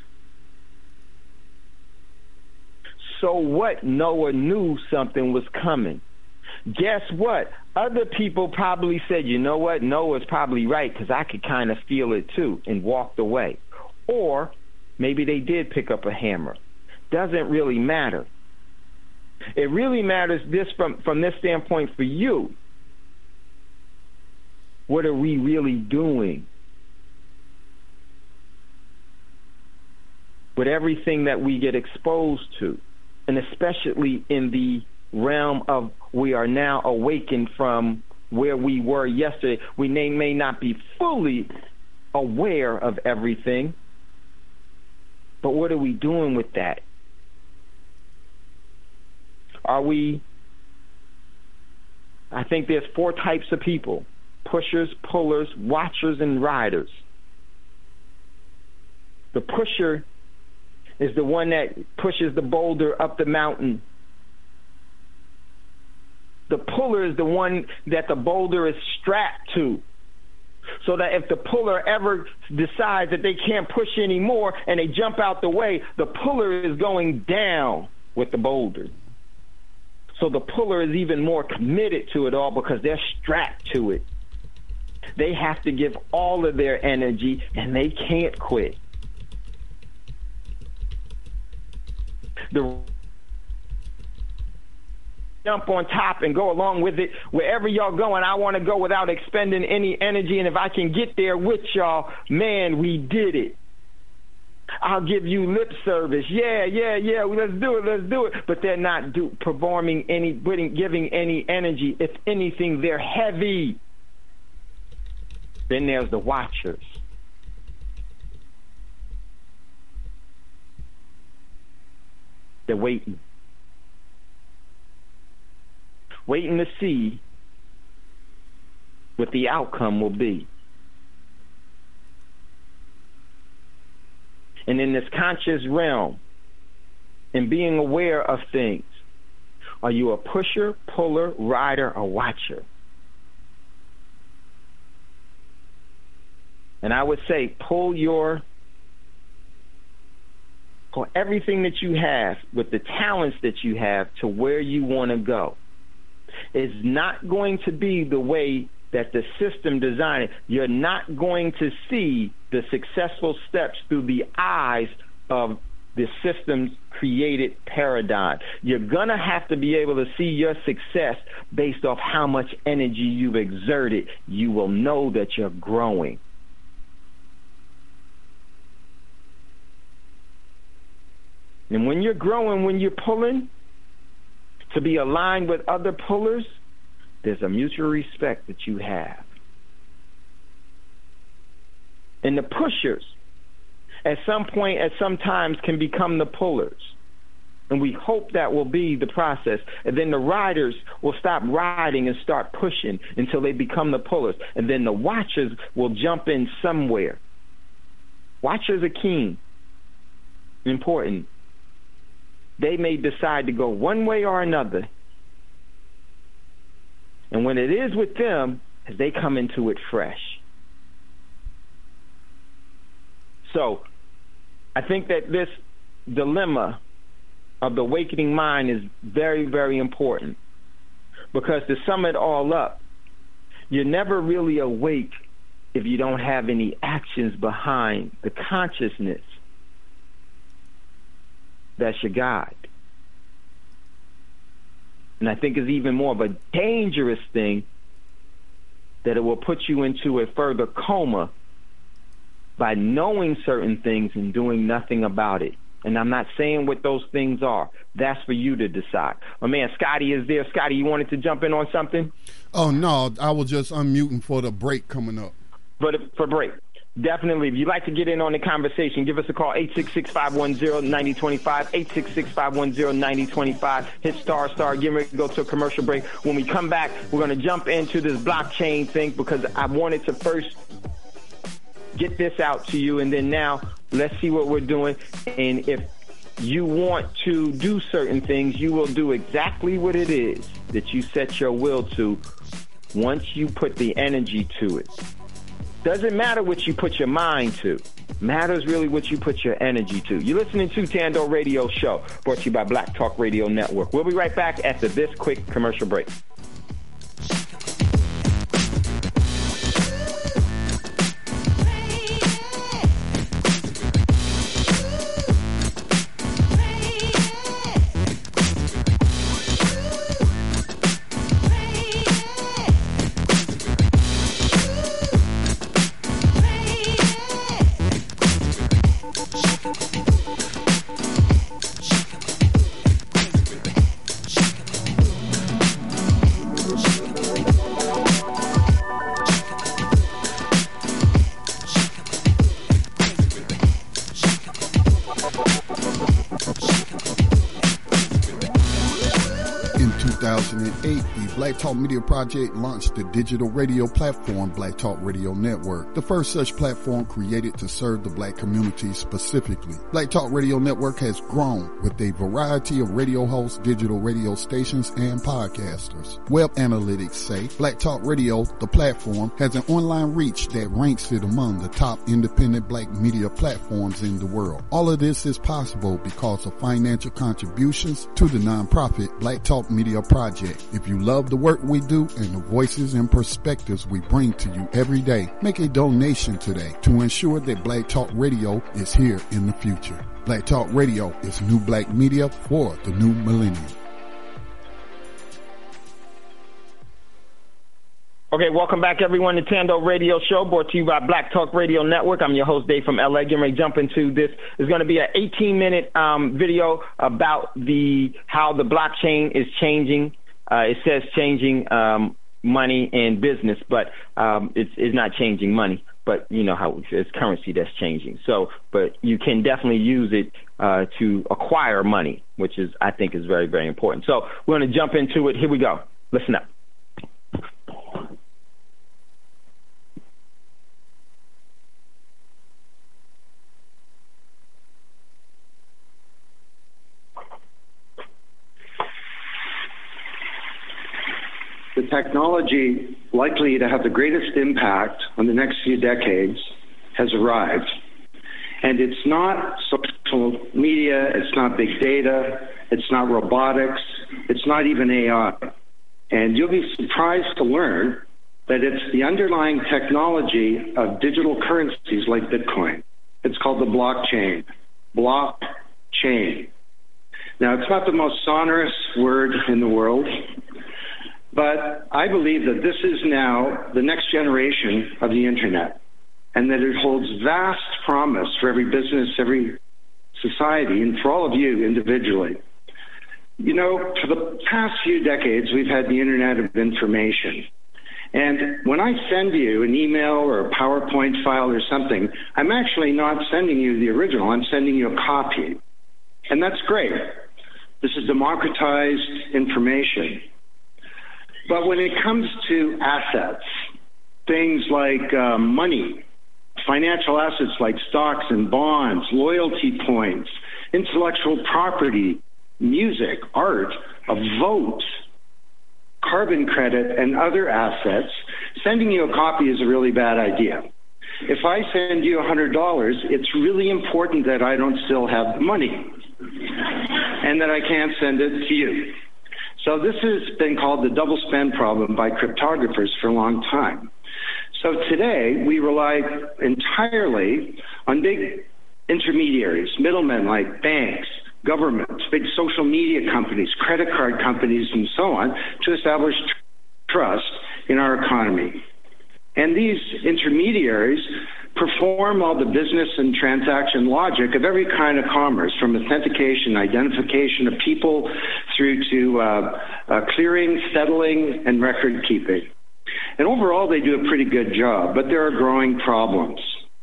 So what? Noah knew something was coming. Guess what? Other people probably said, you know what, Noah's probably right, because I could kind of feel it too, and walked away. Or maybe they did pick up a hammer. Doesn't really matter. It really matters this from, from this standpoint for you. What are we really doing with everything that we get exposed to, and especially in the realm of we are now awakened from where we were yesterday. We may, may not be fully aware of everything, but what are we doing with that? Are we, I think there's four types of people: pushers, pullers, watchers, and riders. The pusher is the one that pushes the boulder up the mountain. The puller is the one that the boulder is strapped to, so that if the puller ever decides that they can't push anymore and they jump out the way, the puller is going down with the boulder. So the puller is even more committed to it all because they're strapped to it. They have to give all of their energy, and they can't quit. The jump on top and go along with it. Wherever y'all going, I want to go without expending any energy, and if I can get there with y'all, man, we did it. I'll give you lip service. Yeah, yeah, yeah, let's do it, let's do it. But they're not do, performing any, giving any energy. If anything, they're heavy. Then there's the watchers. They're waiting. Waiting to see what the outcome will be. And in this conscious realm, and being aware of things, are you a pusher, puller, rider, or watcher? And I would say pull your, pull everything that you have with the talents that you have to where you want to go. It's not going to be the way that the system designed it. You're not going to see the successful steps through the eyes of the system's created paradigm. You're going to have to be able to see your success based off how much energy you've exerted. You will know that you're growing. And when you're growing, when you're pulling, to be aligned with other pullers, there's a mutual respect that you have. And the pushers, at some point, at some times, can become the pullers. And we hope that will be the process. And then the riders will stop riding and start pushing until they become the pullers. And then the watchers will jump in somewhere. Watchers are keen, important. They may decide to go one way or another. And when it is with them, they come into it fresh. So I think that this dilemma of the awakening mind is very, very important. Because to sum it all up, you're never really awake if you don't have any actions behind the consciousness that's your guide. And I think it's even more of a dangerous thing that it will put you into a further coma by knowing certain things and doing nothing about it. And I'm not saying what those things are. That's for you to decide. My man Scotty is there. Scotty, you wanted to jump in on something? Oh, no, I was just unmuting for the break coming up. For, the, for break. Definitely. If you'd like to get in on the conversation, give us a call, eight six six, five one zero, nine zero two five, eight six six, five one zero, nine zero two five. Hit star, star, get ready to go to a commercial break. When we come back, we're going to jump into this blockchain thing because I wanted to first get this out to you, and then now let's see what we're doing. And if you want to do certain things, you will do exactly what it is that you set your will to once you put the energy to it. Doesn't matter what you put your mind to. Matters really what you put your energy to. You're listening to Tando Radio Show, brought to you by Black Talk Radio Network. We'll be right back after this quick commercial break. two thousand eight, the Black Talk Media Project launched the digital radio platform Black Talk Radio Network, the first such platform created to serve the black community specifically. Black Talk Radio Network has grown with a variety of radio hosts, digital radio stations, and podcasters. Web analytics say Black Talk Radio, the platform, has an online reach that ranks it among the top independent black media platforms in the world. All of this is possible because of financial contributions to the nonprofit Black Talk Media Project. If you love the work we do and the voices and perspectives we bring to you every day, make a donation today to ensure that Black Talk Radio is here in the future. Black Talk Radio is new black media for the new millennium. Okay, welcome back, everyone, to Tando Radio Show, brought to you by Black Talk Radio Network. I'm your host, Dave from L A. Getting ready to jump into this. It's going to be an eighteen-minute um, video about the how the blockchain is changing. Uh, it says changing um, money and business, but um, it's, it's not changing money. But you know how it's currency that's changing. So, but you can definitely use it uh, to acquire money, which is, I think, is very, very important. So we're going to jump into it. Here we go. Listen up. The technology likely to have the greatest impact on the next few decades has arrived. And it's not social media, it's not big data, it's not robotics, it's not even A I. And you'll be surprised to learn that it's the underlying technology of digital currencies like Bitcoin. It's called the blockchain. Blockchain. Now, it's not the most sonorous word in the world, but I believe that this is now the next generation of the internet, and that it holds vast promise for every business, every society, and for all of you individually. You know, for the past few decades, we've had the internet of information. And when I send you an email or a PowerPoint file or something, I'm actually not sending you the original, I'm sending you a copy. And that's great. This is democratized information. But when it comes to assets, things like uh, money, financial assets like stocks and bonds, loyalty points, intellectual property, music, art, a vote, carbon credit, and other assets, sending you a copy is a really bad idea. If I send you one hundred dollars, it's really important that I don't still have the money and that I can't send it to you. So this has been called the double spend problem by cryptographers for a long time. So today, we rely entirely on big intermediaries, middlemen like banks, governments, big social media companies, credit card companies, and so on, to establish trust in our economy. And these intermediaries perform all the business and transaction logic of every kind of commerce, from authentication, identification of people, through to uh, uh, clearing, settling, and record keeping. And overall, they do a pretty good job, but there are growing problems.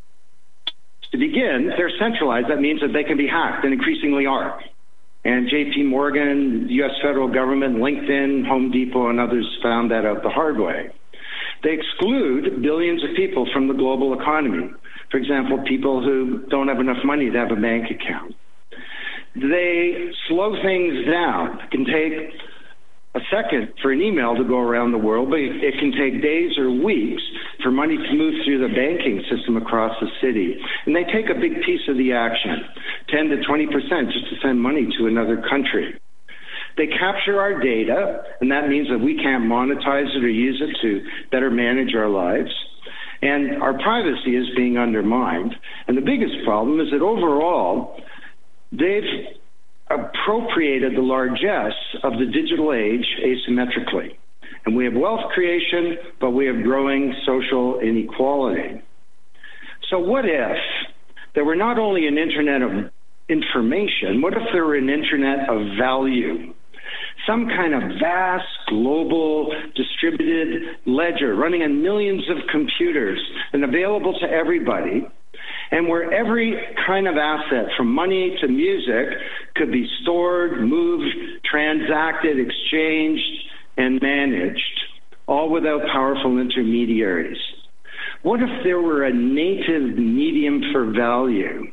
To begin, they're centralized. That means that they can be hacked, and increasingly are. And J P Morgan, the U S federal government, LinkedIn, Home Depot, and others found that out the hard way. They exclude billions of people from the global economy. For example, people who don't have enough money to have a bank account. They slow things down. It can take a second for an email to go around the world, but it can take days or weeks for money to move through the banking system across the city. And they take a big piece of the action, ten to twenty percent, just to send money to another country. They capture our data, and that means that we can't monetize it or use it to better manage our lives. And our privacy is being undermined. And the biggest problem is that overall, they've appropriated the largesse of the digital age asymmetrically. And we have wealth creation, but we have growing social inequality. So what if there were not only an internet of information, what if there were an internet of value? Some kind of vast, global, distributed ledger running on millions of computers and available to everybody, and where every kind of asset, from money to music, could be stored, moved, transacted, exchanged, and managed, all without powerful intermediaries. What if there were a native medium for value?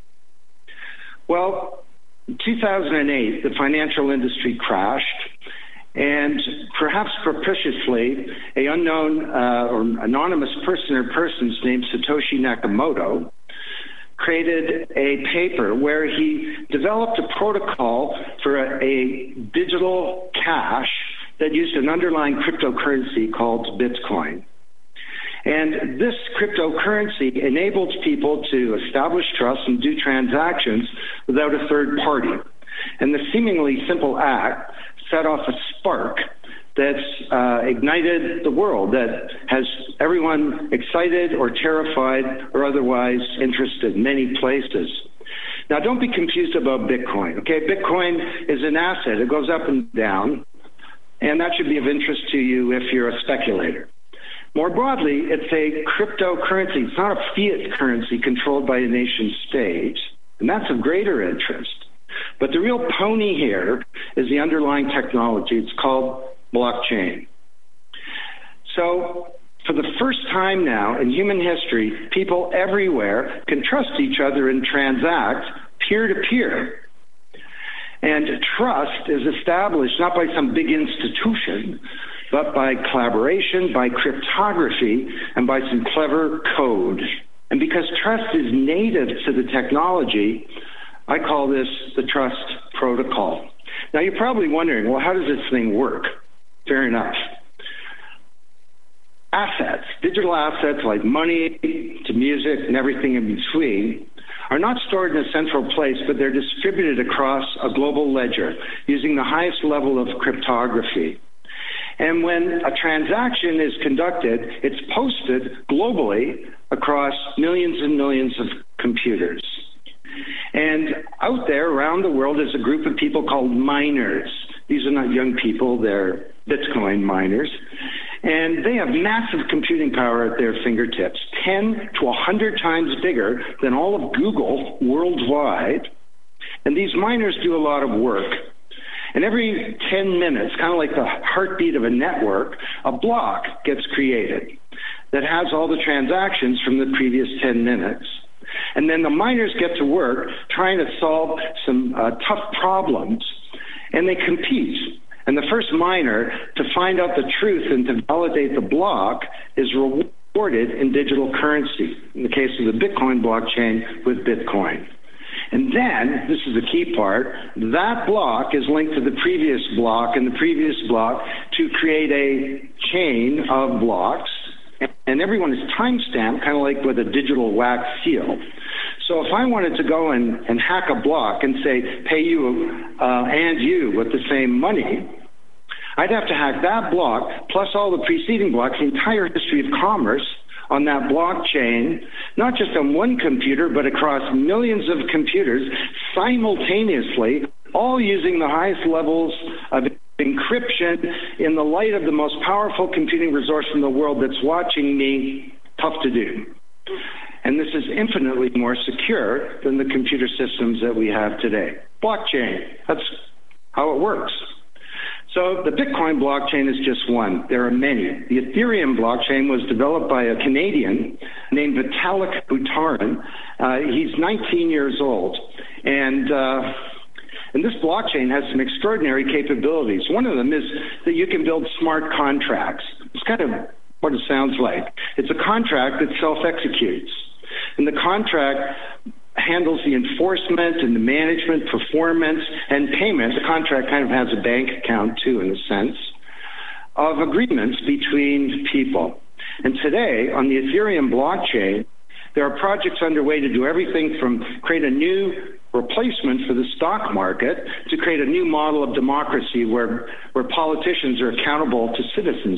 Well, in two thousand eight, the financial industry crashed, and perhaps propitiously, a unknown uh, or anonymous person or persons named Satoshi Nakamoto created a paper where he developed a protocol for a, a digital cash that used an underlying cryptocurrency called Bitcoin. And this cryptocurrency enables people to establish trust and do transactions without a third party. And the seemingly simple act set off a spark that's uh, ignited the world, that has everyone excited or terrified or otherwise interested in many places. Now, don't be confused about Bitcoin, okay? Bitcoin is an asset. It goes up and down, and that should be of interest to you if you're a speculator. More broadly, it's a cryptocurrency. It's not a fiat currency controlled by a nation state, and that's of greater interest. But the real pony here is the underlying technology. It's called blockchain. So, for the first time now in human history, people everywhere can trust each other and transact peer-to-peer. And trust is established not by some big institution, but by collaboration, by cryptography, and by some clever code. And because trust is native to the technology, I call this the trust protocol. Now, you're probably wondering, well, how does this thing work? Fair enough. Assets, digital assets like money to music and everything in between, are not stored in a central place, but they're distributed across a global ledger using the highest level of cryptography. And when a transaction is conducted, it's posted globally across millions and millions of computers. And out there around the world is a group of people called miners. These are not young people, they're Bitcoin miners. And they have massive computing power at their fingertips, ten to one hundred times bigger than all of Google worldwide. And these miners do a lot of work. And every ten minutes, kind of like the heartbeat of a network, a block gets created that has all the transactions from the previous ten minutes. And then the miners get to work trying to solve some uh, tough problems, and they compete. And the first miner to find out the truth and to validate the block is rewarded in digital currency, in the case of the Bitcoin blockchain with Bitcoin. And then, this is the key part, that block is linked to the previous block and the previous block to create a chain of blocks. And everyone is time-stamped, kind of like with a digital wax seal. So if I wanted to go and, and hack a block and say, pay you uh, and you with the same money, I'd have to hack that block plus all the preceding blocks, the entire history of commerce, on that blockchain, not just on one computer, but across millions of computers simultaneously, all using the highest levels of encryption in the light of the most powerful computing resource in the world that's watching me. Tough to do. And this is infinitely more secure than the computer systems that we have today. Blockchain, that's how it works. So the Bitcoin blockchain is just one. There are many. The Ethereum blockchain was developed by a Canadian named Vitalik Buterin. Uh, he's nineteen years old. And, uh, and this blockchain has some extraordinary capabilities. One of them is that you can build smart contracts. It's kind of what it sounds like. It's a contract that self-executes. And the contract handles the enforcement and the management, performance, and payment. The contract kind of has a bank account, too, in a sense, of agreements between people. And today, on the Ethereum blockchain, there are projects underway to do everything from create a new replacement for the stock market to create a new model of democracy where, where politicians are accountable to citizens.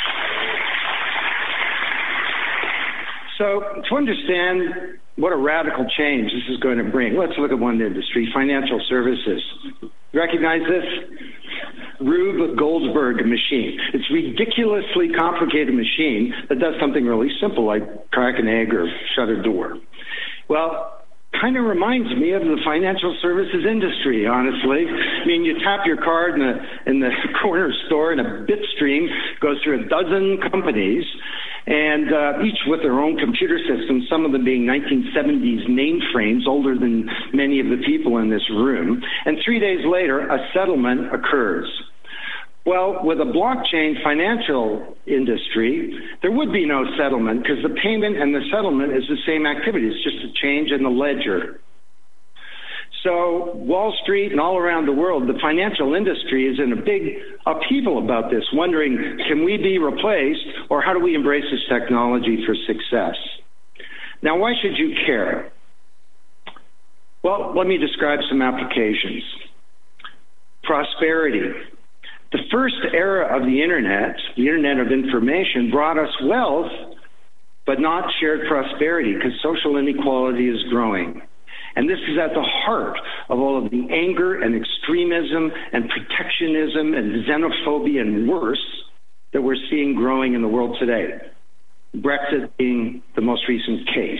So to understand what a radical change this is going to bring, let's look at one industry, financial services. Recognize this? Rube Goldberg machine. It's a ridiculously complicated machine that does something really simple like crack an egg or shut a door. Well, kind of reminds me of the financial services industry, honestly. I mean, you tap your card in the, in the corner store and a bit stream goes through a dozen companies, and uh, each with their own computer systems, some of them being nineteen seventies mainframes, older than many of the people in this room. And three days later, a settlement occurs. Well, with a blockchain financial industry, there would be no settlement because the payment and the settlement is the same activity. It's just a change in the ledger. So Wall Street and all around the world, the financial industry is in a big upheaval about this, wondering, can we be replaced or how do we embrace this technology for success? Now, why should you care? Well, let me describe some applications. Prosperity. The first era of the Internet, the Internet of Information, brought us wealth, but not shared prosperity because social inequality is growing. And this is at the heart of all of the anger and extremism and protectionism and xenophobia and worse that we're seeing growing in the world today. Brexit being the most recent case.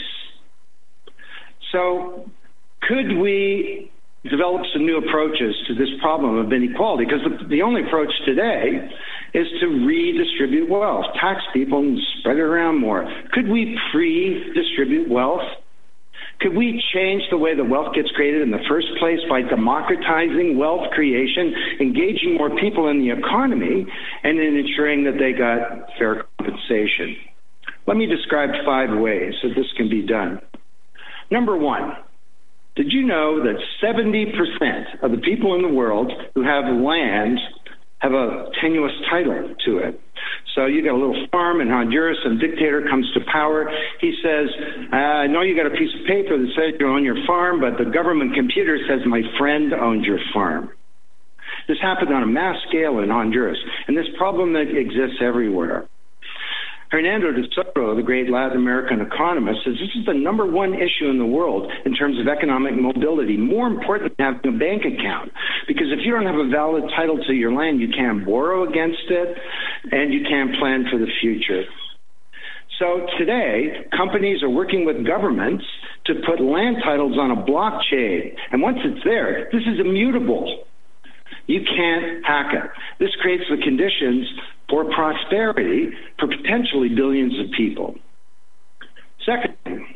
So could we develop some new approaches to this problem of inequality? Because the, the only approach today is to redistribute wealth, tax people and spread it around more. Could we pre-distribute wealth? Could we change the way the wealth gets created in the first place by democratizing wealth creation, engaging more people in the economy, and in ensuring that they got fair compensation? Let me describe five ways that this can be done. Number one, did you know that seventy percent of the people in the world who have land have a tenuous title to it? So you got a little farm in Honduras, and a dictator comes to power. He says, I know you got a piece of paper that says you own your farm, but the government computer says my friend owns your farm. This happened on a mass scale in Honduras, and this problem that exists everywhere. Hernando de Soto, the great Latin American economist, says this is the number one issue in the world in terms of economic mobility, more important than having a bank account. Because if you don't have a valid title to your land, you can't borrow against it, and you can't plan for the future. So today, companies are working with governments to put land titles on a blockchain. And once it's there, this is immutable. You can't hack it. This creates the conditions for prosperity for potentially billions of people. Second,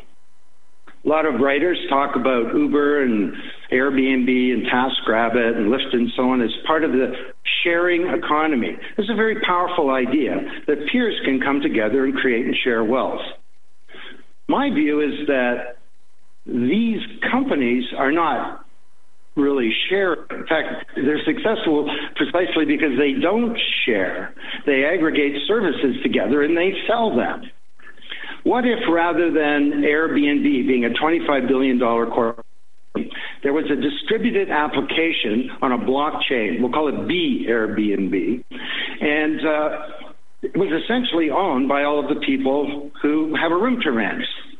a lot of writers talk about Uber and Airbnb and TaskRabbit and Lyft and so on as part of the sharing economy. It's a very powerful idea that peers can come together and create and share wealth. My view is that these companies are not really share. In fact, they're successful precisely because they don't share. They aggregate services together and they sell them. What if rather than Airbnb being a twenty-five billion dollars corporation, there was a distributed application on a blockchain? We'll call it B Airbnb. And uh, was essentially owned by all of the people who have a room to rent.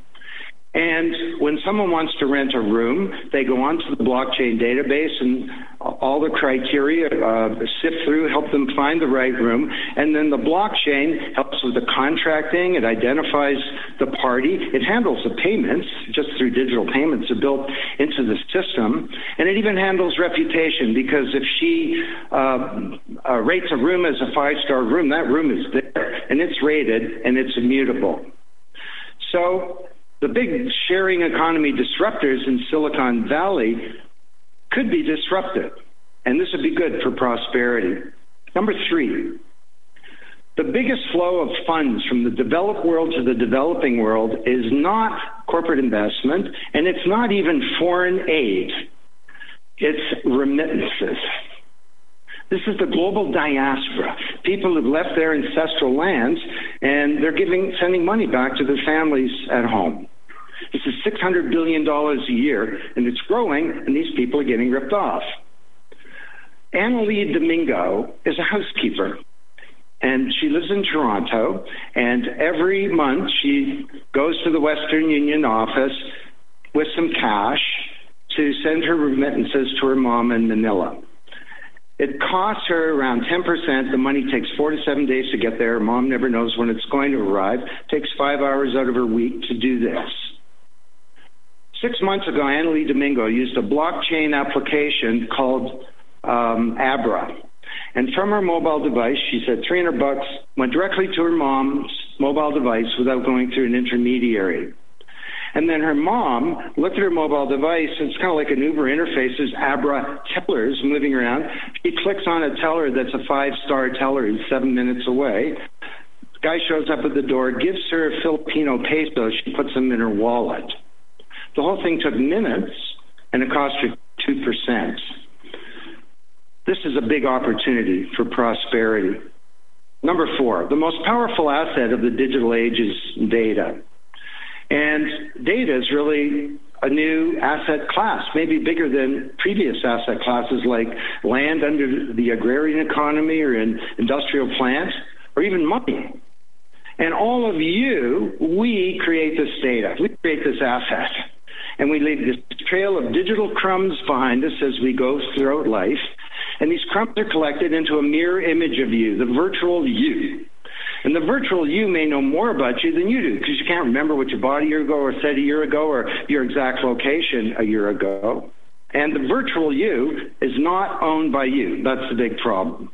And when someone wants to rent a room, they go onto the blockchain database and all the criteria uh, sift through, help them find the right room. And then the blockchain helps with the contracting. It identifies the party. It handles the payments just through digital payments are built into the system. And it even handles reputation, because if she uh, uh, rates a room as a five-star room, that room is there and it's rated and it's immutable. So the big sharing economy disruptors in Silicon Valley could be disrupted, and this would be good for prosperity. Number three, the biggest flow of funds from the developed world to the developing world is not corporate investment, and it's not even foreign aid. It's remittances. This is the global diaspora, people who've left their ancestral lands, and they're giving, sending money back to their families at home. This is six hundred billion dollars a year, and it's growing, and these people are getting ripped off. Annalee Domingo is a housekeeper, and she lives in Toronto, and every month she goes to the Western Union office with some cash to send her remittances to her mom in Manila. It costs her around ten percent. The money takes four to seven days to get there. Her mom never knows when it's going to arrive. It takes five hours out of her week to do this. Six months ago, Annalee Domingo used a blockchain application called um, Abra. And from her mobile device, she said three hundred bucks, went directly to her mom's mobile device without going through an intermediary. And then her mom looked at her mobile device, and it's kind of like an Uber interface. There's Abra tellers moving around. She clicks on a teller that's a five-star teller. He's seven minutes away. The guy shows up at the door, gives her Filipino pesos. She puts them in her wallet. The whole thing took minutes, and it cost her two percent. This is a big opportunity for prosperity. Number four, the most powerful asset of the digital age is data. And data is really a new asset class, maybe bigger than previous asset classes like land under the agrarian economy or in industrial plants, or even money. And all of you, we create this data. We create this asset. And we leave this trail of digital crumbs behind us as we go throughout life. And these crumbs are collected into a mirror image of you, the virtual you. And the virtual you may know more about you than you do, because you can't remember what you bought a year ago or said a year ago or your exact location a year ago. And the virtual you is not owned by you. That's the big problem.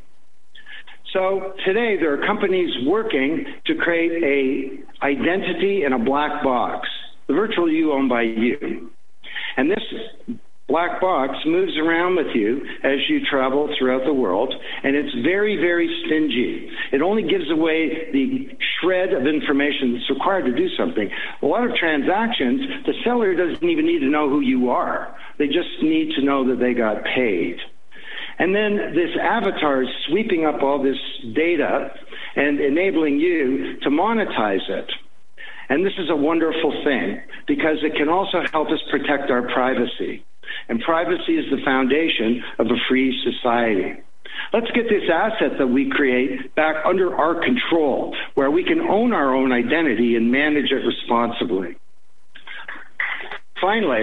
So today there are companies working to create a identity in a black box. The virtual you owned by you. And this black box moves around with you as you travel throughout the world, and it's very, very stingy. It only gives away the shred of information that's required to do something. A lot of transactions, the seller doesn't even need to know who you are. They just need to know that they got paid. And then this avatar is sweeping up all this data and enabling you to monetize it. And this is a wonderful thing, because it can also help us protect our privacy. And privacy is the foundation of a free society. Let's get this asset that we create back under our control, where we can own our own identity and manage it responsibly. Finally,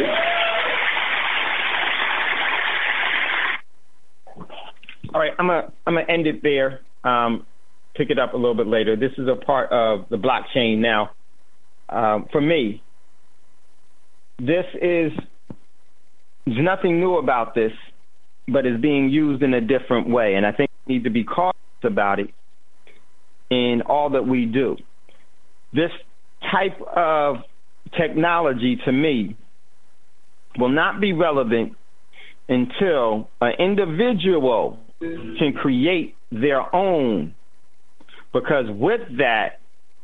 all right, I'm gonna I'm gonna end it there. Um, pick it up a little bit later. This is a part of the blockchain now. Um, for me, this is there's nothing new about this, but it's being used in a different way, and I think we need to be cautious about it in all that we do. This type of technology, to me, will not be relevant until an individual can create their own, because with that,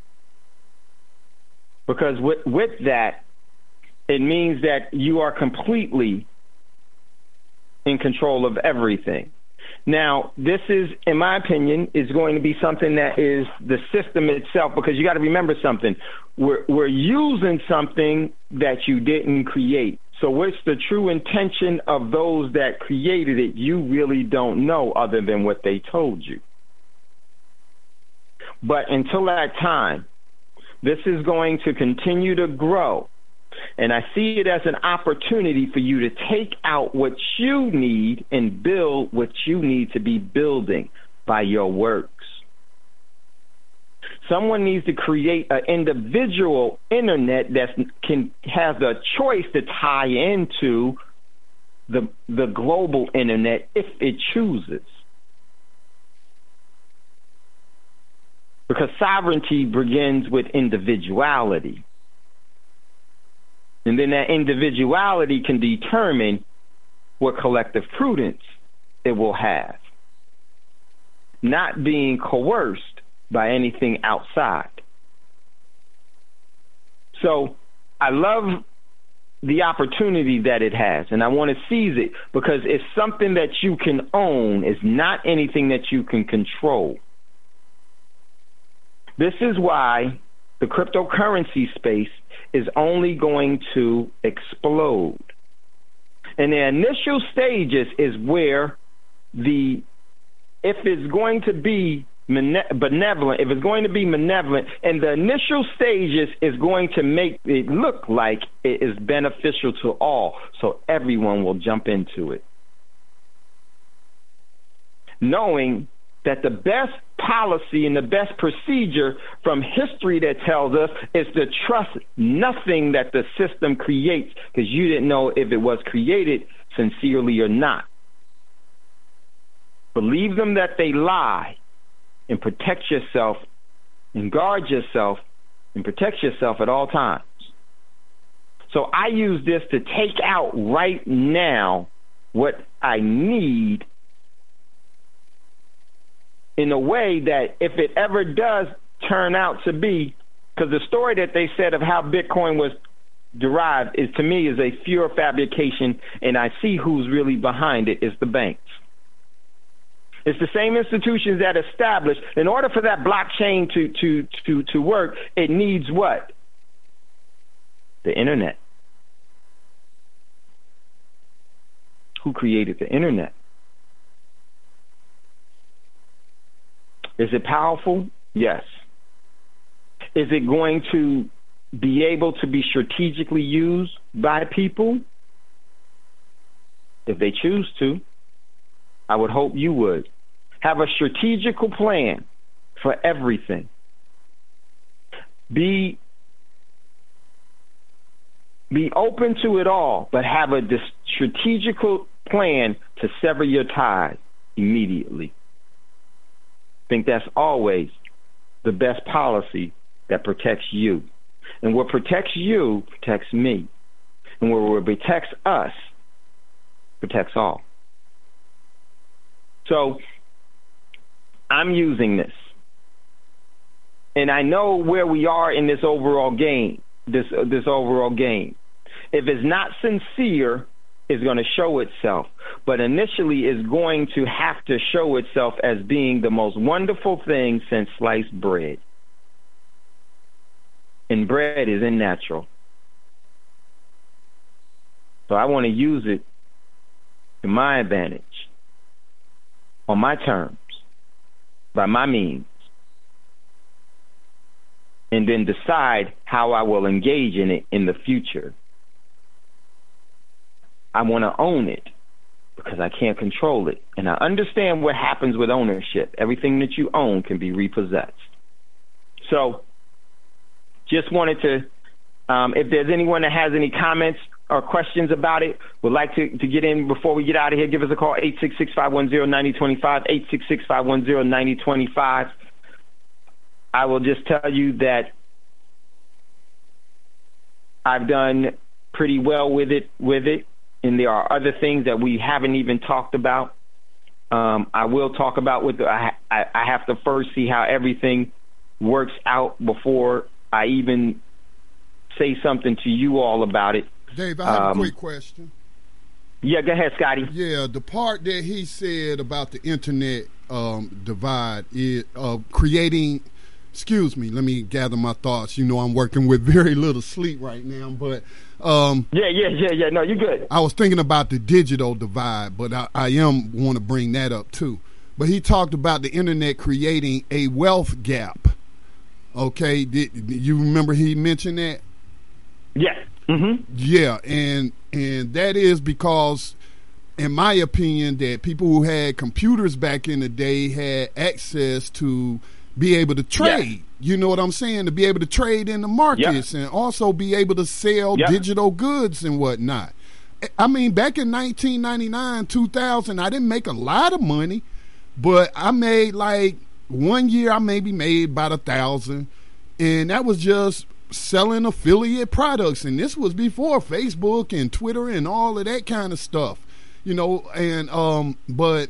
because with, with that, it means that you are completely in control of everything. Now, this is, in my opinion, is going to be something that is the system itself, because you got to remember something. We're, we're using something that you didn't create. So what's the true intention of those that created it? You really don't know, other than what they told you. But until that time, this is going to continue to grow. And I see it as an opportunity for you to take out what you need and build what you need to be building by your works. Someone needs to create an individual internet that can have the choice to tie into the the global internet if it chooses. Because sovereignty begins with individuality. And then that individuality can determine what collective prudence it will have, not being coerced by anything outside. So I love the opportunity that it has, and I want to seize it because it's something that you can own. It's not anything that you can control. This is why the cryptocurrency space is only going to explode. And the initial stages is where the, if it's going to be benevolent, if it's going to be benevolent, and the initial stages is going to make it look like it is beneficial to all, so everyone will jump into it. Knowing that the best policy and the best procedure from history that tells us is to trust nothing that the system creates, because you didn't know if it was created sincerely or not. Believe them that they lie, and protect yourself and guard yourself and protect yourself at all times. So I use this to take out right now what I need in a way that if it ever does turn out to be, because the story that they said of how Bitcoin was derived is, to me, is a pure fabrication, and I see who's really behind it is the banks. It's the same institutions that established, in order for that blockchain to, to, to, to work, it needs what? The internet. Who created the internet? Is it powerful? Yes. Is it going to be able to be strategically used by people? If they choose to, I would hope you would. Have a strategical plan for everything. Be, be open to it all, but have a strategical plan to sever your ties immediately. I think that's always the best policy that protects you. And what protects you protects me. And what protects us protects all. So I'm using this. And I know where we are in this overall game, this uh, this overall game. If it's not sincere, it's going to show itself. But initially, it's going to have to show itself as being the most wonderful thing since sliced bread. And bread isn't natural. So I want to use it to my advantage, on my terms, by my means, and then decide how I will engage in it in the future. I want to own it because I can't control it. And I understand what happens with ownership. Everything that you own can be repossessed. So just wanted to, um, if there's anyone that has any comments or questions about it, would like to, to get in before we get out of here, give us a call, eight six six, five one zero, nine zero two five, eight six six, five one zero, nine zero two five. I will just tell you that I've done pretty well with it, with it. And there are other things that we haven't even talked about. Um, I will talk about with the, I, I, I have to first see how everything works out before I even say something to you all about it. Dave, I have um, a quick question. Yeah, go ahead, Scotty. Yeah, the part that he said about the internet um, divide is uh, creating. Excuse me, let me gather my thoughts. You know, I'm working with very little sleep right now, but um, yeah, yeah, yeah, yeah. No, you're good. I was thinking about the digital divide, but I, I am want to bring that up too. But he talked about the internet creating a wealth gap. Okay, did, did you remember he mentioned that? Yes. Mm-hmm. Yeah, and and that is because, in my opinion, that people who had computers back in the day had access to be able to trade. Yes. You know what I'm saying? To be able to trade in the markets yep. and also be able to sell yep. digital goods and whatnot. I mean, back in nineteen ninety-nine, two thousand, I didn't make a lot of money, but I made like one year I maybe made about a thousand, and that was just selling affiliate products. And this was before Facebook and Twitter and all of that kind of stuff, you know. And um, but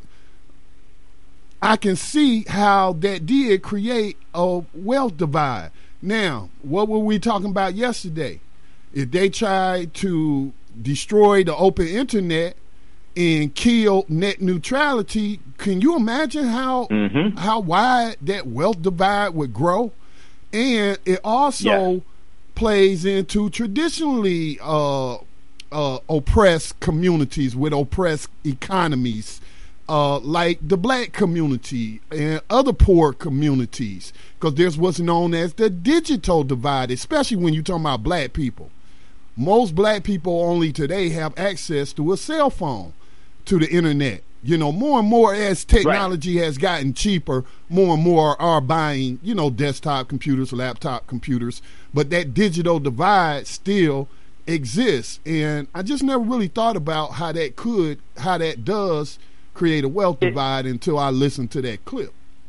I can see how that did create a wealth divide. Now, what were we talking about yesterday? If they tried to destroy the open internet and kill net neutrality, can you imagine how mm-hmm. how wide that wealth divide would grow? And it also yeah. plays into traditionally uh, uh, oppressed communities with oppressed economies, uh, like the black community and other poor communities, because there's what's known as the digital divide, especially when you're talking about black people. Most black people only today have access to a cell phone, to the internet. You know, more and more as technology right. has gotten cheaper, more and more are buying, you know, desktop computers, laptop computers. But that digital divide still exists. And I just never really thought about how that could, how that does create a wealth it, divide until I listened to that clip.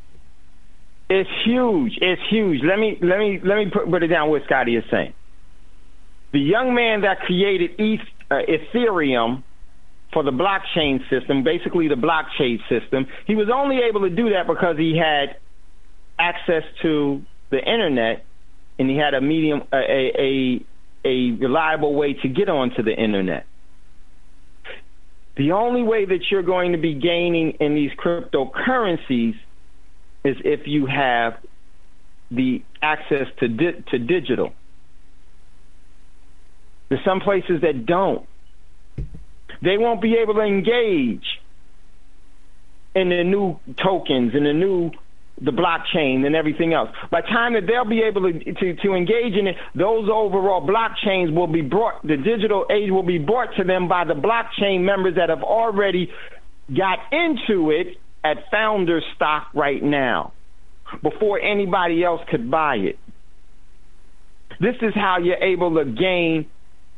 It's huge. It's huge. Let me let me let me put, put it down what Scotty is saying. The young man that created Eth, uh, Ethereum for the blockchain system, basically the blockchain system, he was only able to do that because he had access to the internet and he had a medium, a a, a reliable way to get onto the internet. The only way that you're going to be gaining in these cryptocurrencies is if you have the access to di- to digital. There's some places that don't. They won't be able to engage in the new tokens and the new the blockchain and everything else. By the time that they'll be able to, to to engage in it, those overall blockchains will be brought, the digital age will be brought to them by the blockchain members that have already got into it at founder stock right now, before anybody else could buy it. This is how you're able to gain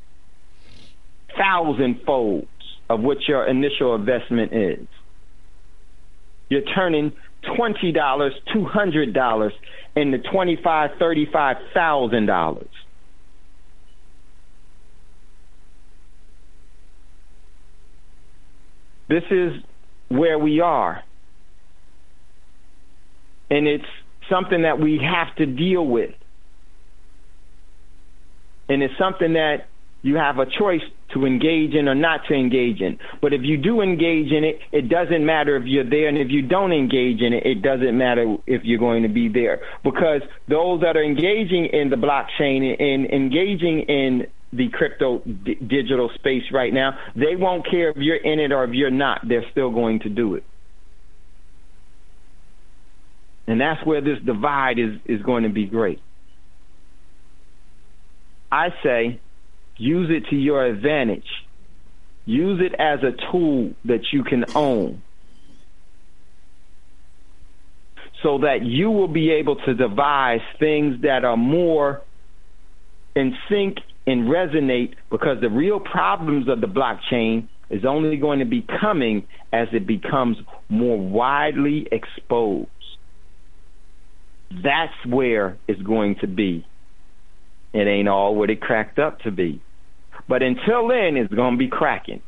thousand folds of what your initial investment is. You're turning twenty dollars, two hundred dollars into twenty-five, thirty-five thousand dollars. This is where we are. And it's something that we have to deal with. And it's something that you have a choice to engage in or not to engage in. But if you do engage in it, it doesn't matter if you're there. And if you don't engage in it, it doesn't matter if you're going to be there. Because those that are engaging in the blockchain and engaging in the crypto d- digital space right now, they won't care if you're in it or if you're not. They're still going to do it. And that's where this divide is, is going to be great. I say, use it to your advantage. Use it as a tool that you can own, so that you will be able to devise things that are more in sync and resonate, because the real problems of the blockchain is only going to be coming as it becomes more widely exposed. That's where it's going to be. It ain't all what it cracked up to be. But until then, it's going to be cracking.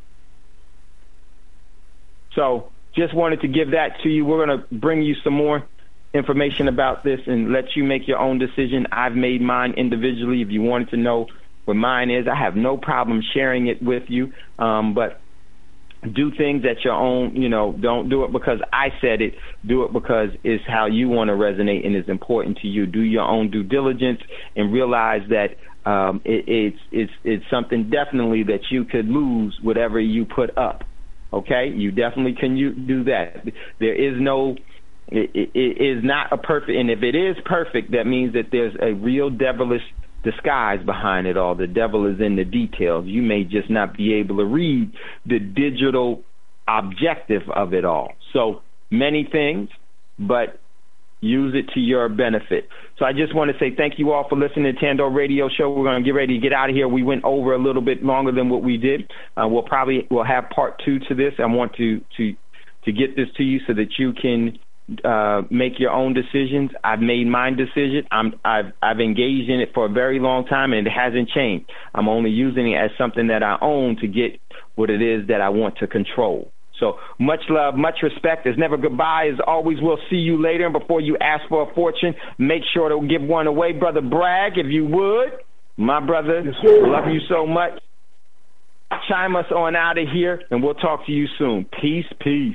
So just wanted to give that to you. We're going to bring you some more information about this and let you make your own decision. I've made mine individually. If you wanted to know what mine is, I have no problem sharing it with you. Um, but do things at your own, you know, don't do it because I said it. Do it because it's how you want to resonate and it's important to you. Do your own due diligence and realize that um, it, it's it's it's something definitely that you could lose whatever you put up. Okay, you definitely can you do that. There is no it, it, it is not a perfect, and if it is perfect, that means that there's a real devilish disguise behind it all. The devil is in the details. You may just not be able to read the digital objective of it all. So many things, but use it to your benefit. So I just want to say thank you all for listening to Tando Radio Show. We're going to get ready to get out of here. We went over a little bit longer than what we did. Uh, we'll probably we'll have part two to this. I want to to to get this to you so that you can uh, make your own decisions. I've made my decision. I'm I've I've engaged in it for a very long time, and it hasn't changed. I'm only using it as something that I own to get what it is that I want to control. So much love, much respect. There's never goodbye. As always, we'll see you later. And before you ask for a fortune, make sure to give one away. Brother Bragg, if you would. My brother, yes, love you so much. Chime us on out of here, and we'll talk to you soon. Peace, peace.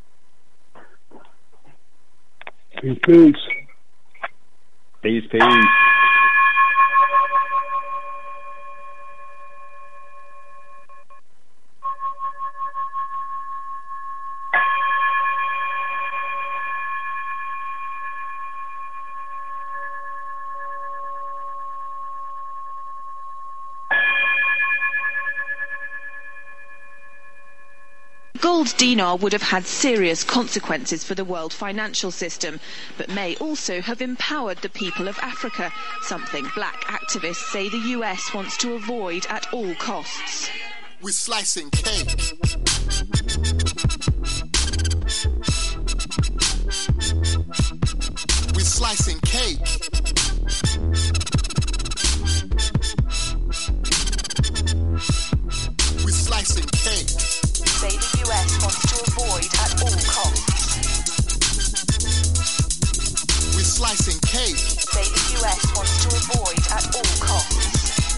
Peace, peace. Peace, peace. Gold dinar would have had serious consequences for the world financial system, but may also have empowered the people of Africa, something black activists say the U S wants to avoid at all costs. We're slicing cake. We're slicing cake. We're slicing cake. Say the U S wants to avoid at all costs. We're slicing cake. Say the U S wants to avoid at all costs.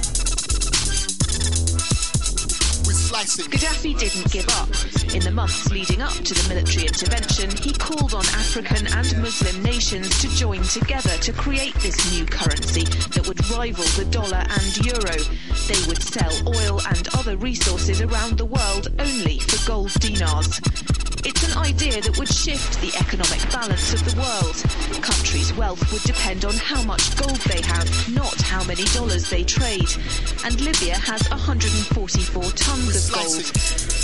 We're slicing. Gaddafi didn't give up. In the months leading up to the military intervention, he called on African and Muslim nations to join together to create this new currency that would rival the dollar and euro. They would sell oil and other resources around the world only for gold dinars. It's an idea that would shift the economic balance of the world. Countries' wealth would depend on how much gold they have, not how many dollars they trade. And Libya has one hundred forty-four tons of gold.